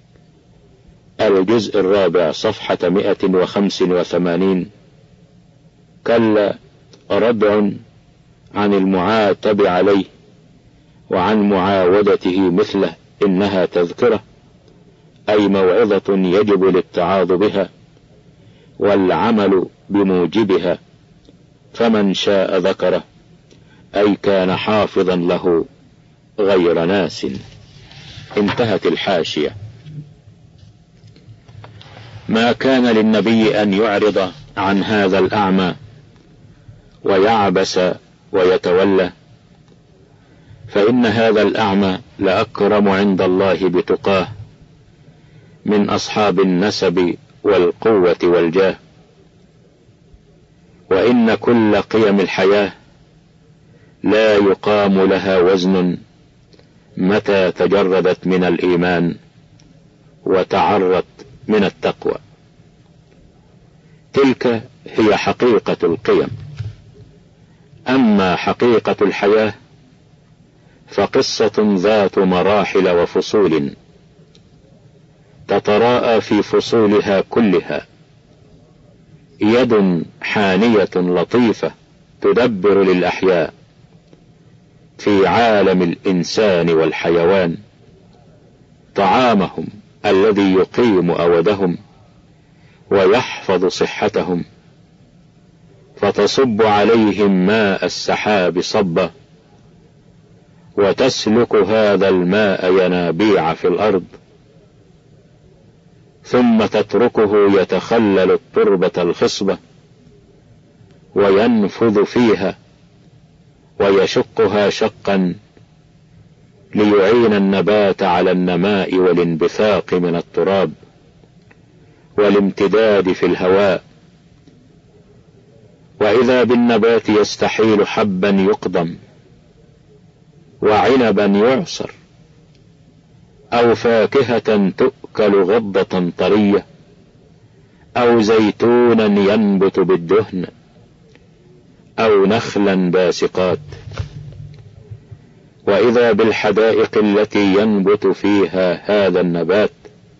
الجزء الرابع صفحة مئة وخمس وثمانين. كلا ردع عن المعاتب عليه وعن معاودته مثله إنها تذكرة، أي موعظة يجب الاتعاظ بها والعمل بموجبها، فمن شاء ذكره، أي كان حافظا له غير ناس. انتهت الحاشية. ما كان للنبي أن يعرض عن هذا الأعمى ويعبس ويتولى، فإن هذا الأعمى لأكرم عند الله بتقاه من أصحاب النسب والقوة والجاه. وإن كل قيم الحياة لا يقام لها وزن متى تجردت من الإيمان وتعرت من التقوى. تلك هي حقيقة القيم. أما حقيقة الحياة فقصة ذات مراحل وفصول تتراءى في فصولها كلها يد حانية لطيفة تدبر للأحياء في عالم الإنسان والحيوان طعامهم الذي يقيم أودهم ويحفظ صحتهم، فتصب عليهم ماء السحاب صبا، وتسلك هذا الماء ينابيع في الأرض، ثم تتركه يتخلل التربة الخصبة وينفذ فيها ويشقها شقا ليعين النبات على النماء والانبثاق من التراب والامتداد في الهواء. وإذا بالنبات يستحيل حبا يقضم وعنبا يعصر أو فاكهة تؤكل غضة طرية أو زيتونا ينبت بالدهن أو نخلا باسقات. وإذا بالحدائق التي ينبت فيها هذا النبات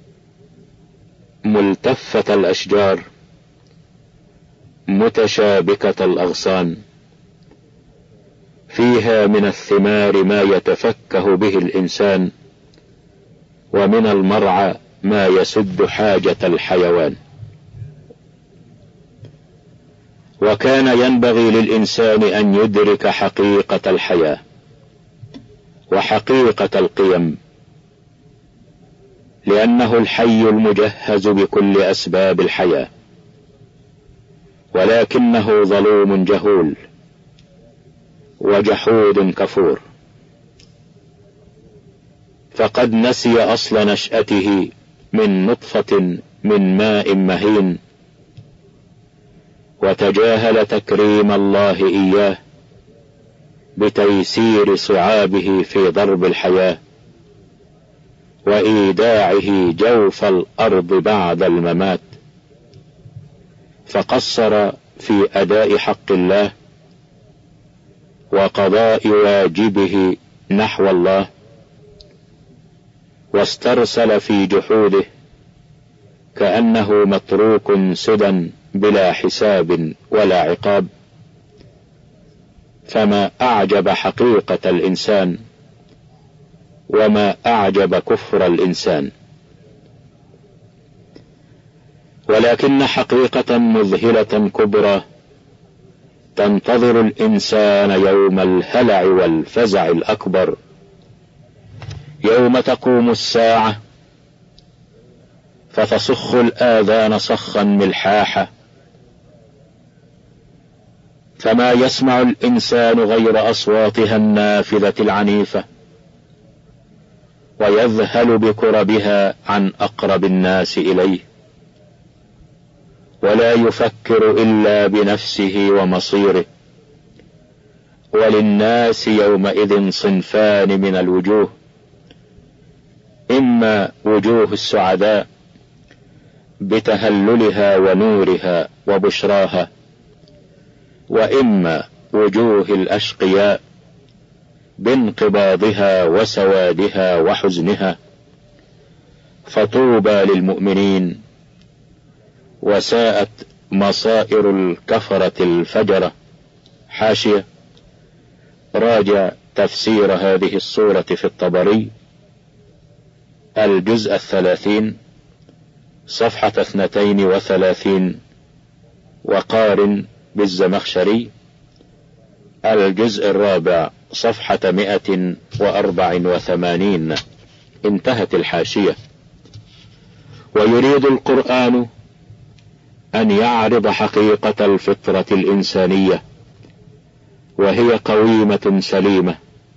ملتفة الأشجار متشابكة الأغصان فيها من الثمار ما يتفكه به الإنسان، ومن المرعى ما يسد حاجة الحيوان. وكان ينبغي للإنسان أن يدرك حقيقة الحياة وحقيقة القيم، لأنه الحي المجهز بكل أسباب الحياة، ولكنه ظلوم جهول وجحود كفور، فقد نسي أصل نشأته من نطفة من ماء مهين، وتجاهل تكريم الله إياه بتيسير صعابه في ضرب الحياة وإيداعه جوف الأرض بعد الممات، فقصر في أداء حق الله وقضاء واجبه نحو الله، واسترسل في جحوده كأنه متروك سدى بلا حساب ولا عقاب. فما أعجب حقيقة الإنسان وما أعجب كفر الإنسان، ولكن حقيقة مذهلة كبرى تنتظر الإنسان يوم الهلع والفزع الأكبر، يوم تقوم الساعة فتصخ الآذان صخا ملحاحا، فما يسمع الإنسان غير أصواتها النافذة العنيفة، ويذهل بكربها عن أقرب الناس إليه، ولا يفكر إلا بنفسه ومصيره. وللناس يومئذ صنفان من الوجوه، إما وجوه السعداء بتهللها ونورها وبشراها، وإما وجوه الأشقياء بانقباضها وسوادها وحزنها. فطوبى للمؤمنين، وساءت مصائر الكفرة الفجرة. حاشية: راجع تفسير هذه السورة في الطبري الجزء الثلاثين صفحة اثنتين وثلاثين، وقارن بالزمخشري الجزء الرابع صفحة مئة وأربع وثمانين. انتهت الحاشية. ويريد القرآن أن يعرض حقيقة الفطرة الإنسانية، وهي قويمة سليمة،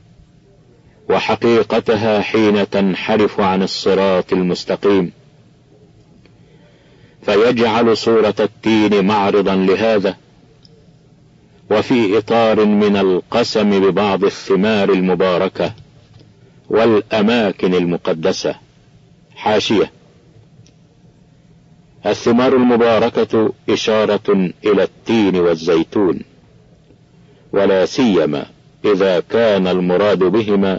وحقيقتها حين تنحرف عن الصراط المستقيم، فيجعل صورة التين معرضا لهذا، وفي إطار من القسم ببعض الثمار المباركة والأماكن المقدسة. حاشية: الثمار المباركة إشارة إلى التين والزيتون، ولا سيما إذا كان المراد بهما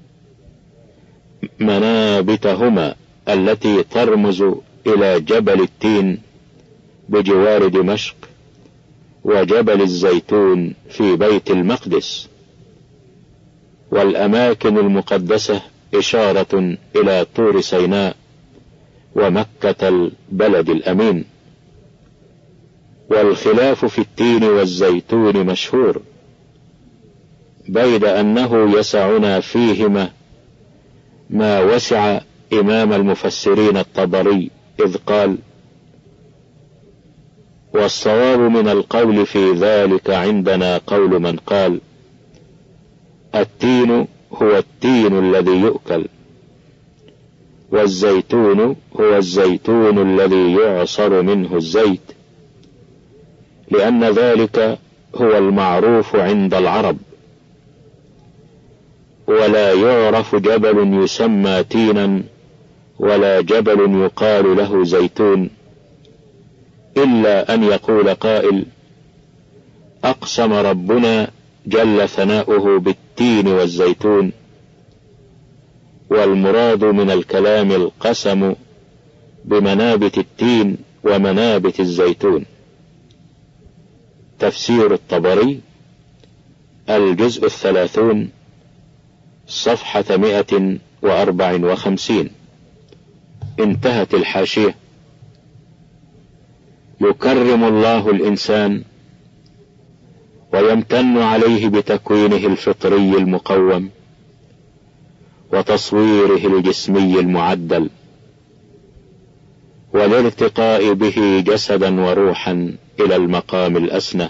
منابتهما التي ترمز إلى جبل التين بجوار دمشق، وجبل الزيتون في بيت المقدس. والأماكن المقدسة إشارة إلى طور سيناء ومكة البلد الأمين. والخلاف في التين والزيتون مشهور، بيد أنه يسعنا فيهما ما وسع إمام المفسرين الطبري، إذ قال: والصواب من القول في ذلك عندنا قول من قال: التين هو التين الذي يؤكل، والزيتون هو الزيتون الذي يعصر منه الزيت، لأن ذلك هو المعروف عند العرب. ولا يعرف جبل يسمى تينا ولا جبل يقال له زيتون، إلا أن يقول قائل: أقسم ربنا جل ثناؤه بالتين والزيتون. والمراد من الكلام القسم بمنابت التين ومنابت الزيتون. تفسير الطبري الجزء الثلاثون صفحة مئة وأربع وخمسين. انتهت الحاشية. يكرم الله الإنسان ويمتن عليه بتكوينه الفطري المقوم وتصويره الجسمي المعدل، والارتقاء به جسدا وروحا إلى المقام الأسنى،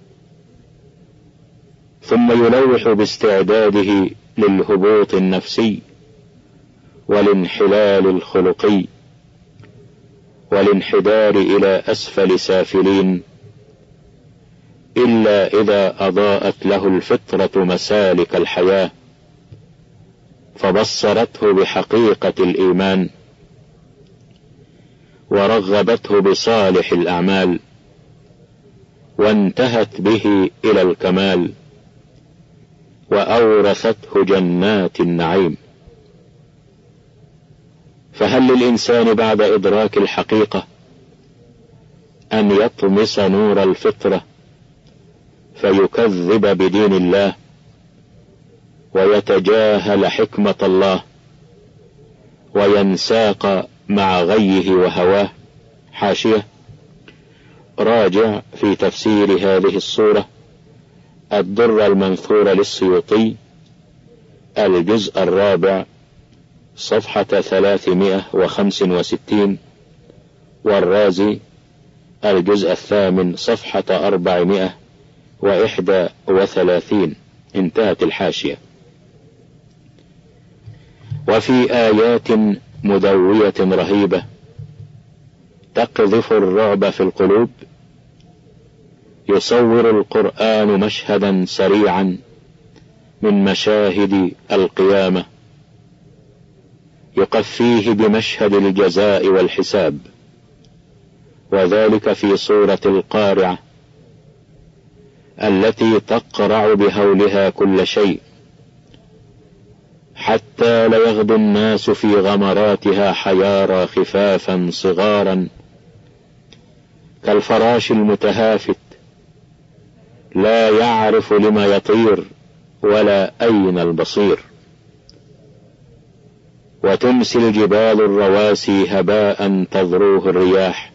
ثم يلوح باستعداده للهبوط النفسي والانحلال الخلقي والانحدار إلى أسفل سافلين، إلا إذا أضاءت له الفطرة مسالك الحياة فبصرته بحقيقة الإيمان ورغبته بصالح الأعمال وانتهت به إلى الكمال وأورثته جنات النعيم. فهل للإنسان بعد إدراك الحقيقة أن يطمس نور الفطرة فيكذب بدين الله ويتجاهل حكمة الله وينساق مع غيه وهواه؟ حاشية. راجع في تفسير هذه الصورة الدر المنثور للسيوطي الجزء الرابع صفحة ثلاثمائة وخمس وستين، والرازي الجزء الثامن صفحة أربعمائة وإحدى وثلاثين. انتهت الحاشية. وفي آيات مدوية رهيبة تقذف الرعب في القلوب يصور القرآن مشهدا سريعا من مشاهد القيامة يقفيه بمشهد الجزاء والحساب، وذلك في سورة القارعة التي تقرع بهولها كل شيء حتى ليغدو الناس في غمراتها حيارى خفافا صغارا كالفراش المتهافت لا يعرف لما يطير ولا أين البصير، وتمسي الجبال الرواسي هباء تذروه الرياح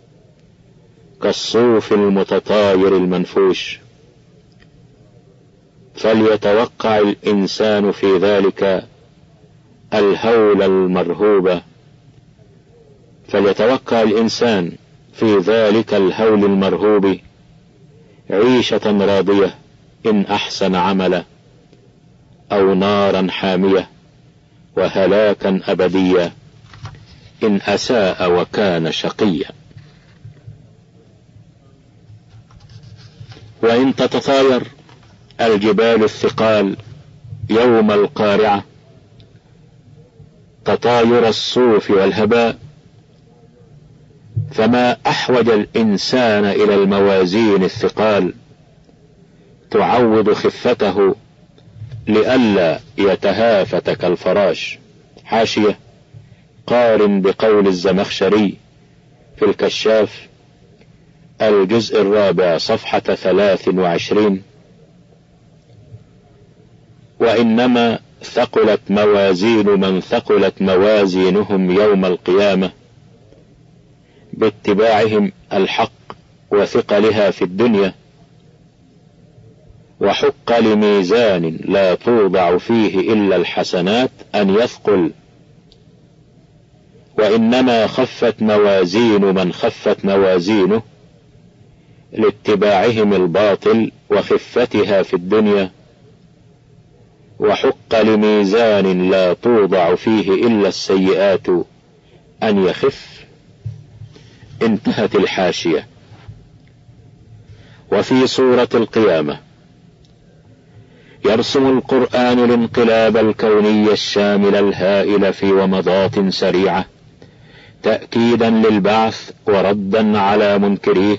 كالصوف المتطاير المنفوش. فليتوقع الإنسان في ذلك الهول المرهوب فليتوقع الإنسان في ذلك الهول المرهوب عيشة راضية إن أحسن عملا، أو نارا حامية وهلاكا أبديا إن أساء وكان شقيا. وإن تتطاير الجبال الثقال يوم القارعة تطاير الصوف والهباء، فما أحوج الإنسان إلى الموازين الثقال تعوض خفته لئلا يتهافت كالفراش. حاشية. قارن بقول الزمخشري في الكشاف الجزء الرابع صفحة ثلاث وعشرين: وإنما ثقلت موازين من ثقلت موازينهم يوم القيامة باتباعهم الحق وثقلها في الدنيا، وحق لميزان لا توضع فيه إلا الحسنات أن يثقل، وإنما خفت موازين من خفت موازينه لاتباعهم الباطل وخفتها في الدنيا، وحق لميزان لا توضع فيه إلا السيئات أن يخف. انتهت الحاشية. وفي سورة القيامة يرسم القرآن الانقلاب الكوني الشامل الهائل في ومضات سريعة تأكيدا للبعث وردا على منكريه،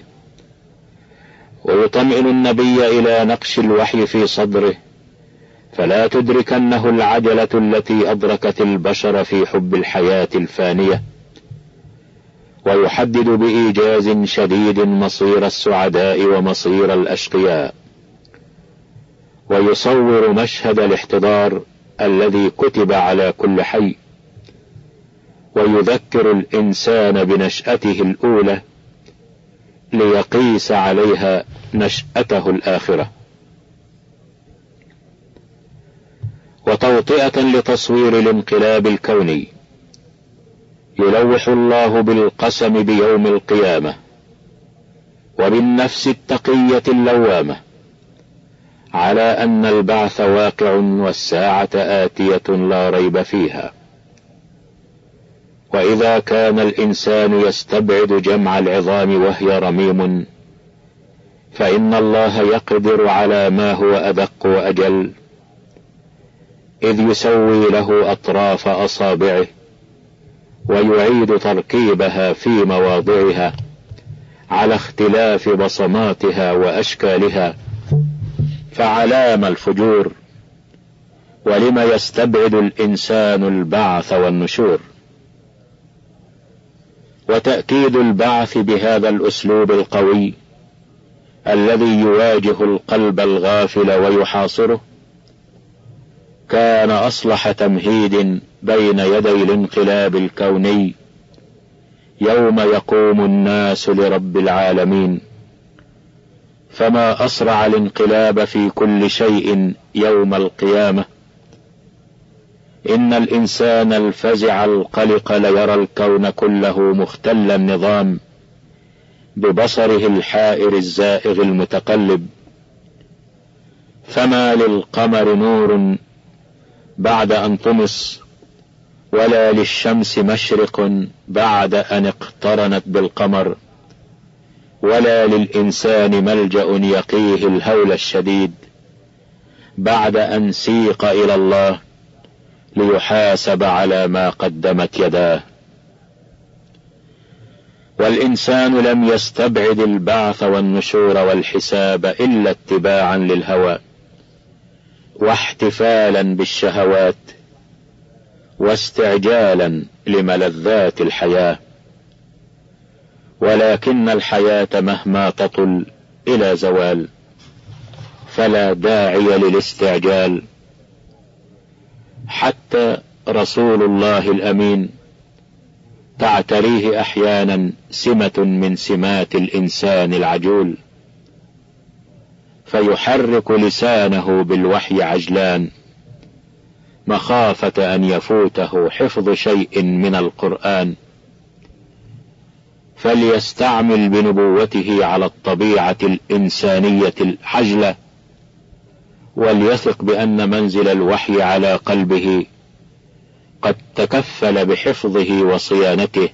ويطمئن النبي إلى نقش الوحي في صدره فلا تدركنه العجلة التي أدركت البشر في حب الحياة الفانية، ويحدد بإيجاز شديد مصير السعداء ومصير الأشقياء، ويصور مشهد الاحتضار الذي كتب على كل حي، ويذكر الإنسان بنشأته الأولى ليقيس عليها نشأته الآخرة. وتوطئة لتصوير الانقلاب الكوني، يلوح الله بالقسم بيوم القيامة وبالنفس التقية اللوامة على أن البعث واقع والساعة آتية لا ريب فيها. وإذا كان الإنسان يستبعد جمع العظام وهي رميم، فإن الله يقدر على ما هو أدق وأجل، إذ يسوي له أطراف أصابعه ويعيد تركيبها في مواضعها على اختلاف بصماتها وأشكالها. فعلام الفجور، ولما يستبعد الإنسان البعث والنشور. وتأكيد البعث بهذا الأسلوب القوي الذي يواجه القلب الغافل ويحاصره كان أصلح تمهيد بين يدي الانقلاب الكوني يوم يقوم الناس لرب العالمين. فما أسرع الانقلاب في كل شيء يوم القيامة. إن الإنسان الفزع القلق ليرى الكون كله مختل النظام ببصره الحائر الزائغ المتقلب. فما للقمر نور بعد أن طمس، ولا للشمس مشرق بعد أن اقترنت بالقمر، ولا للإنسان ملجأ يقيه الهول الشديد بعد أن سيق إلى الله ليحاسب على ما قدمت يداه. والإنسان لم يستبعد البعث والنشور والحساب إلا اتباعا للهوى واحتفالا بالشهوات واستعجالا لملذات الحياة. ولكن الحياة مهما تطل إلى زوال، فلا داعي للاستعجال. حتى رسول الله الأمين تعتريه أحيانا سمة من سمات الإنسان العجول، فيحرك لسانه بالوحي عجلان مخافة أن يفوته حفظ شيء من القرآن، فليستعمل بنبوته على الطبيعة الإنسانية الحجلة، وليثق بأن منزل الوحي على قلبه قد تكفل بحفظه وصيانته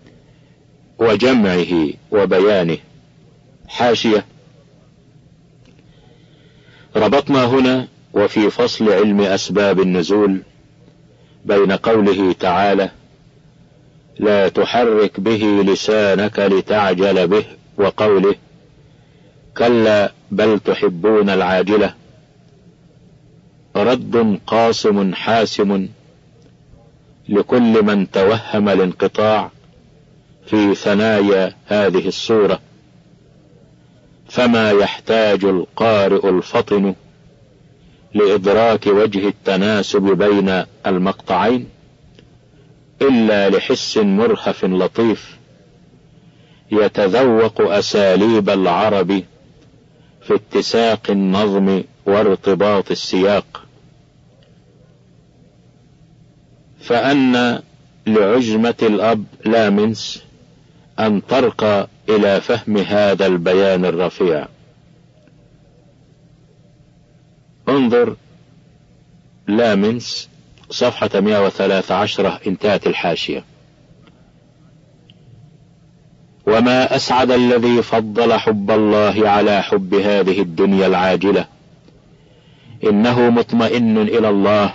وجمعه وبيانه. حاشية: ربطنا هنا وفي فصل علم أسباب النزول بين قوله تعالى: لا تحرك به لسانك لتعجل به، وقوله: كلا بل تحبون العاجلة، رد قاصم حاسم لكل من توهم الانقطاع في ثنايا هذه السورة. فما يحتاج القارئ الفطن لإدراك وجه التناسب بين المقطعين إلا لحس مرهف لطيف يتذوق أساليب العرب في اتساق النظم وارتباط السياق. فأن لعجمة الأب لا منس أن ترقى إلى فهم هذا البيان الرفيع. انظر لا منس صفحة مئة وثلاثة عشر، انتهت الحاشية. وما أسعد الذي فضل حب الله على حب هذه الدنيا العاجلة، إنه مطمئن إلى الله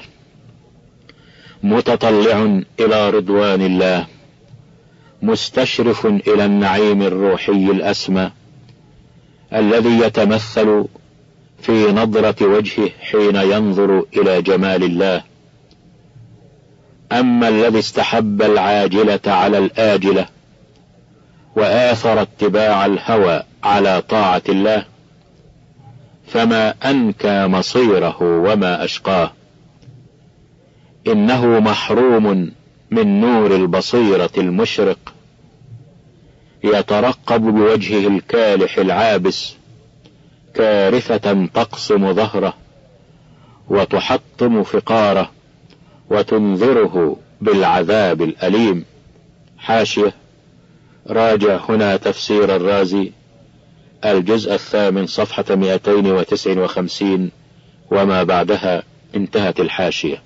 متطلع إلى رضوان الله مستشرف إلى النعيم الروحي الأسمى الذي يتمثل في نظرة وجهه حين ينظر إلى جمال الله. أما الذي استحب العاجلة على الآجلة وآثر اتباع الهوى على طاعة الله، فما أنكى مصيره وما أشقاه. إنه محروم من نور البصيرة المشرق، يترقب بوجهه الكالح العابس كارثة تقصم ظهره وتحطم فقاره وتنذره بالعذاب الأليم. حاشية: راجع هنا تفسير الرازي الجزء الثامن صفحة مئتين وتسع وخمسين وما بعدها. انتهت الحاشية.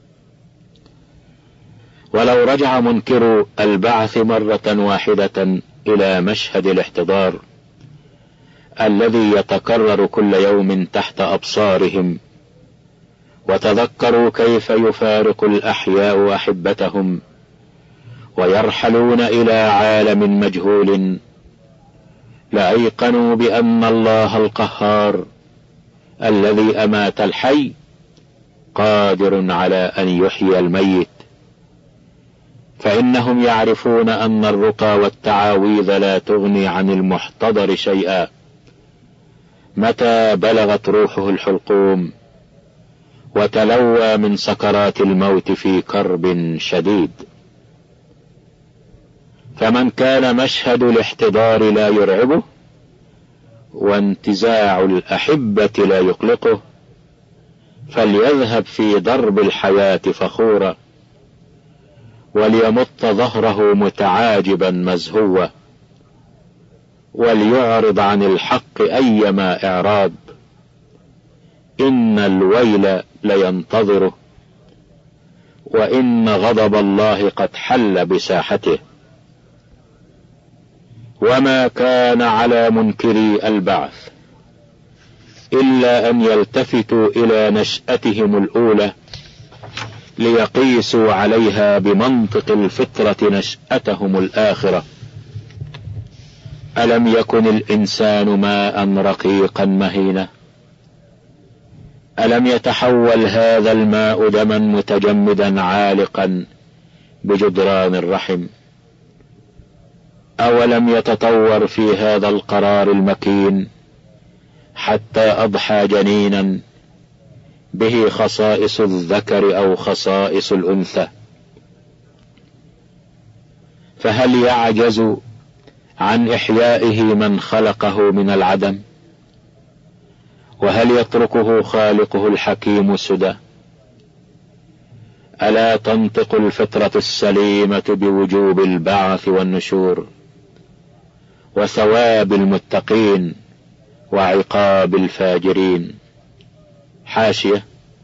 ولو رجع منكر البعث مرة واحدة إلى مشهد الاحتضار الذي يتكرر كل يوم تحت أبصارهم، وتذكروا كيف يفارق الأحياء أحبتهم ويرحلون إلى عالم مجهول، لأيقنوا بأن الله القهار الذي أمات الحي قادر على أن يحيي الميت. فإنهم يعرفون أن الرقى والتعاويذ لا تغني عن المحتضر شيئا متى بلغت روحه الحلقوم وتلوى من سكرات الموت في كرب شديد. فمن كان مشهد الاحتضار لا يرعبه وانتزاع الأحبة لا يقلقه، فليذهب في درب الحياة فخورا، وليمط ظهره متعاجبا مزهوا، وليعرض عن الحق أيما إعراض، إن الويل لينتظره، وإن غضب الله قد حل بساحته. وما كان على منكري البعث إلا أن يلتفتوا إلى نشأتهم الأولى ليقيسوا عليها بمنطق الفطرة نشأتهم الآخرة. ألم يكن الإنسان ماء رقيقا مهينا؟ ألم يتحول هذا الماء دما متجمدا عالقا بجدران الرحم؟ أولم يتطور في هذا القرار المكين حتى أضحى جنينا به خصائص الذكر أو خصائص الأنثى؟ فهل يعجز عن إحيائه من خلقه من العدم؟ وهل يتركه خالقه الحكيم سدى؟ ألا تنطق الفطرة السليمة بوجوب البعث والنشور وثواب المتقين وعقاب الفاجرين؟ حاشية: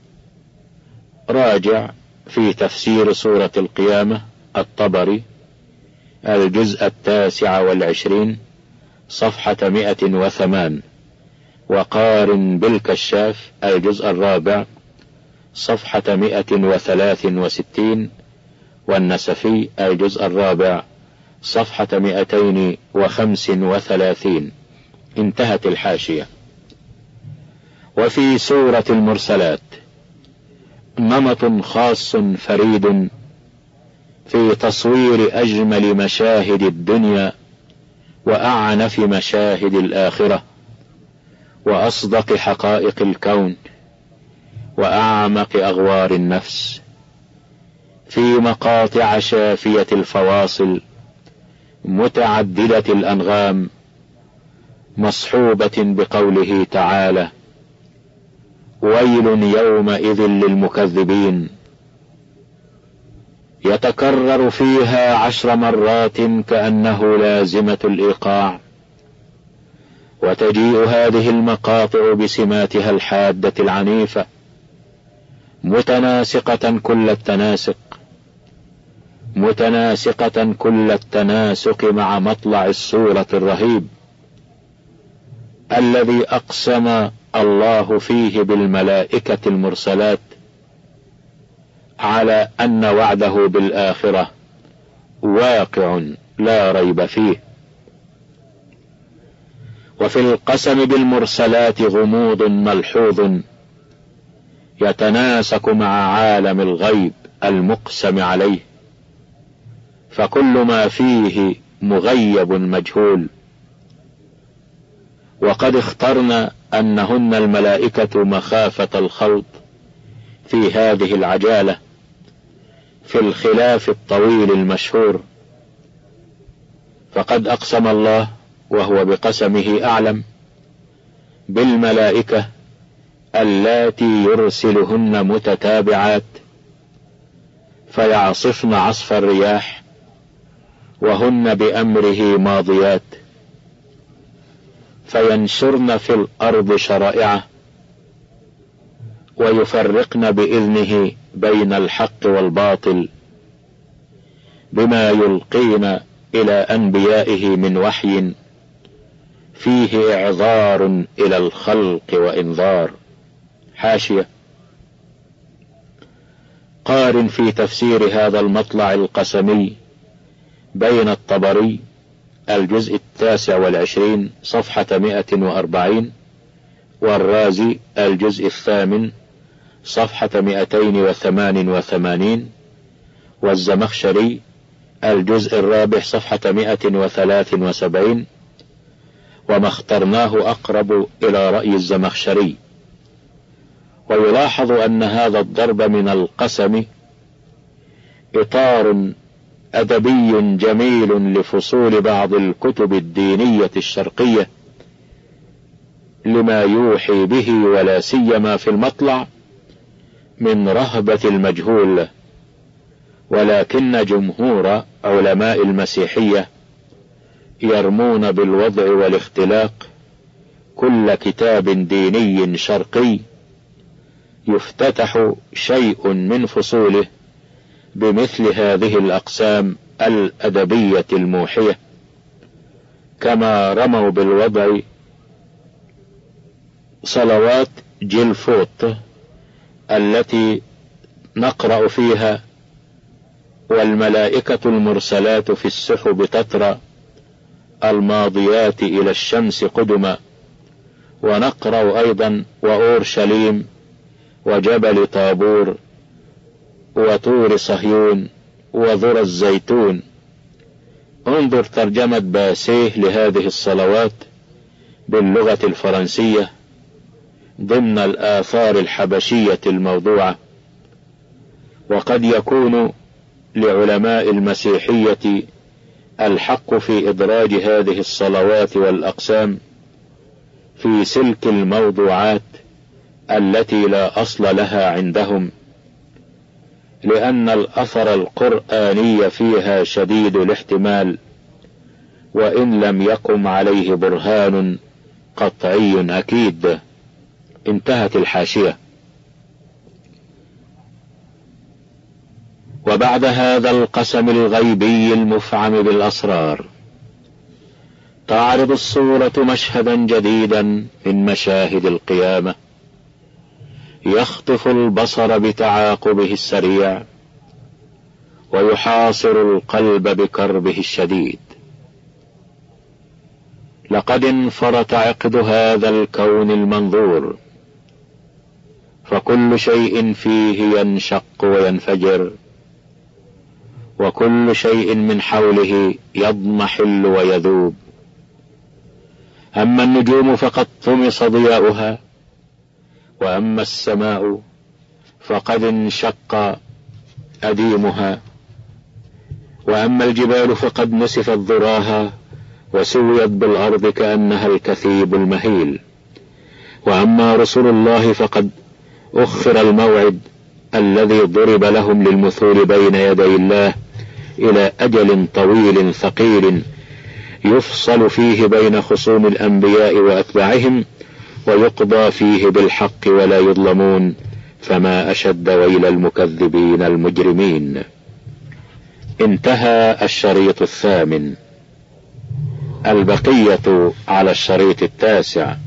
راجع في تفسير سورة القيامة الطبري الجزء التاسع والعشرين صفحة مئة وثمان، وقارن بالكشاف الجزء الرابع صفحة مئة وثلاث وستين، والنسفي الجزء الرابع صفحة مئتين وخمس وثلاثين. انتهت الحاشية. وفي سورة المرسلات نمط خاص فريد في تصوير أجمل مشاهد الدنيا وأعنف مشاهد الآخرة وأصدق حقائق الكون وأعمق أغوار النفس، في مقاطع شافية الفواصل متعددة الأنغام، مصحوبة بقوله تعالى: ويل يومئذ للمكذبين، يتكرر فيها عشر مرات كأنه لازمة الإيقاع. وتجيء هذه المقاطع بسماتها الحادة العنيفة متناسقة كل التناسق متناسقة كل التناسق مع مطلع السورة الرهيب الذي أقسم الله فيه بالملائكة المرسلات على أن وعده بالآخرة واقع لا ريب فيه. وفي القسم بالمرسلات غموض ملحوظ يتناسق مع عالم الغيب المقسم عليه، فكل ما فيه مغيب مجهول. وقد اخترنا أنهن الملائكة مخافة الخلط في هذه العجالة في الخلاف الطويل المشهور، فقد أقسم الله وهو بقسمه أعلم بالملائكة اللاتي يرسلهن متتابعات فيعصفن عصف الرياح وهن بأمره ماضيات، فينشرن في الأرض شرائعه ويفرقن بإذنه بين الحق والباطل بما يلقين إلى أنبيائه من وحي فيه إعذار إلى الخلق وإنذار. حاشية. قارن في تفسير هذا المطلع القسمي بين الطبري الجزء التاسع والعشرين صفحة مئة وأربعين، والرازي الجزء الثامن صفحة مئتين وثمان وثمانين، والزمخشري الجزء الرابع صفحة مئة وثلاث وسبعين، وما اخترناه أقرب إلى رأي الزمخشري. ويلاحظ أن هذا الضرب من القسم إطار أدبي جميل لفصول بعض الكتب الدينية الشرقية لما يوحي به، ولا سيما في المطلع، من رهبة المجهول. ولكن جمهور علماء المسيحية يرمون بالوضع والاختلاق كل كتاب ديني شرقي يفتتح شيء من فصوله بمثل هذه الأقسام الأدبية الموحية، كما رموا بالوضع صلوات جيلفوت التي نقرأ فيها والملائكة المرسلات في السحب تترى الماضيات إلى الشمس قدما، ونقرأ أيضا وأورشليم وجبل طابور وطور صهيون وذرى الزيتون. انظر ترجمة باسيه لهذه الصلوات باللغة الفرنسية ضمن الآثار الحبشية الموضوعة. وقد يكون لعلماء المسيحية الحق في إدراج هذه الصلوات والأقسام في سلك الموضوعات التي لا أصل لها عندهم، لأن الأثر القرآني فيها شديد الاحتمال وإن لم يقم عليه برهان قطعي أكيد. انتهت الحاشية. وبعد هذا القسم الغيبي المفعم بالأسرار تعرض الصورة مشهدا جديدا من مشاهد القيامة يخطف البصر بتعاقبه السريع ويحاصر القلب بكربه الشديد. لقد انفرط عقد هذا الكون المنظور، فكل شيء فيه ينشق وينفجر، وكل شيء من حوله يضمحل ويذوب. أما النجوم فقد طمس ضياؤها، وأما السماء فقد انشق أديمها، وأما الجبال فقد نسفت ذراها وسويت بالأرض كأنها الكثيب المهيل، وأما رسل الله فقد أخر الموعد الذي ضرب لهم للمثول بين يدي الله إلى أجل طويل ثقيل يفصل فيه بين خصوم الأنبياء وأتباعهم ويقضى فيه بالحق ولا يظلمون، فما أشد ويل المكذبين المجرمين. انتهى الشريط الثامن. البقية على الشريط التاسع.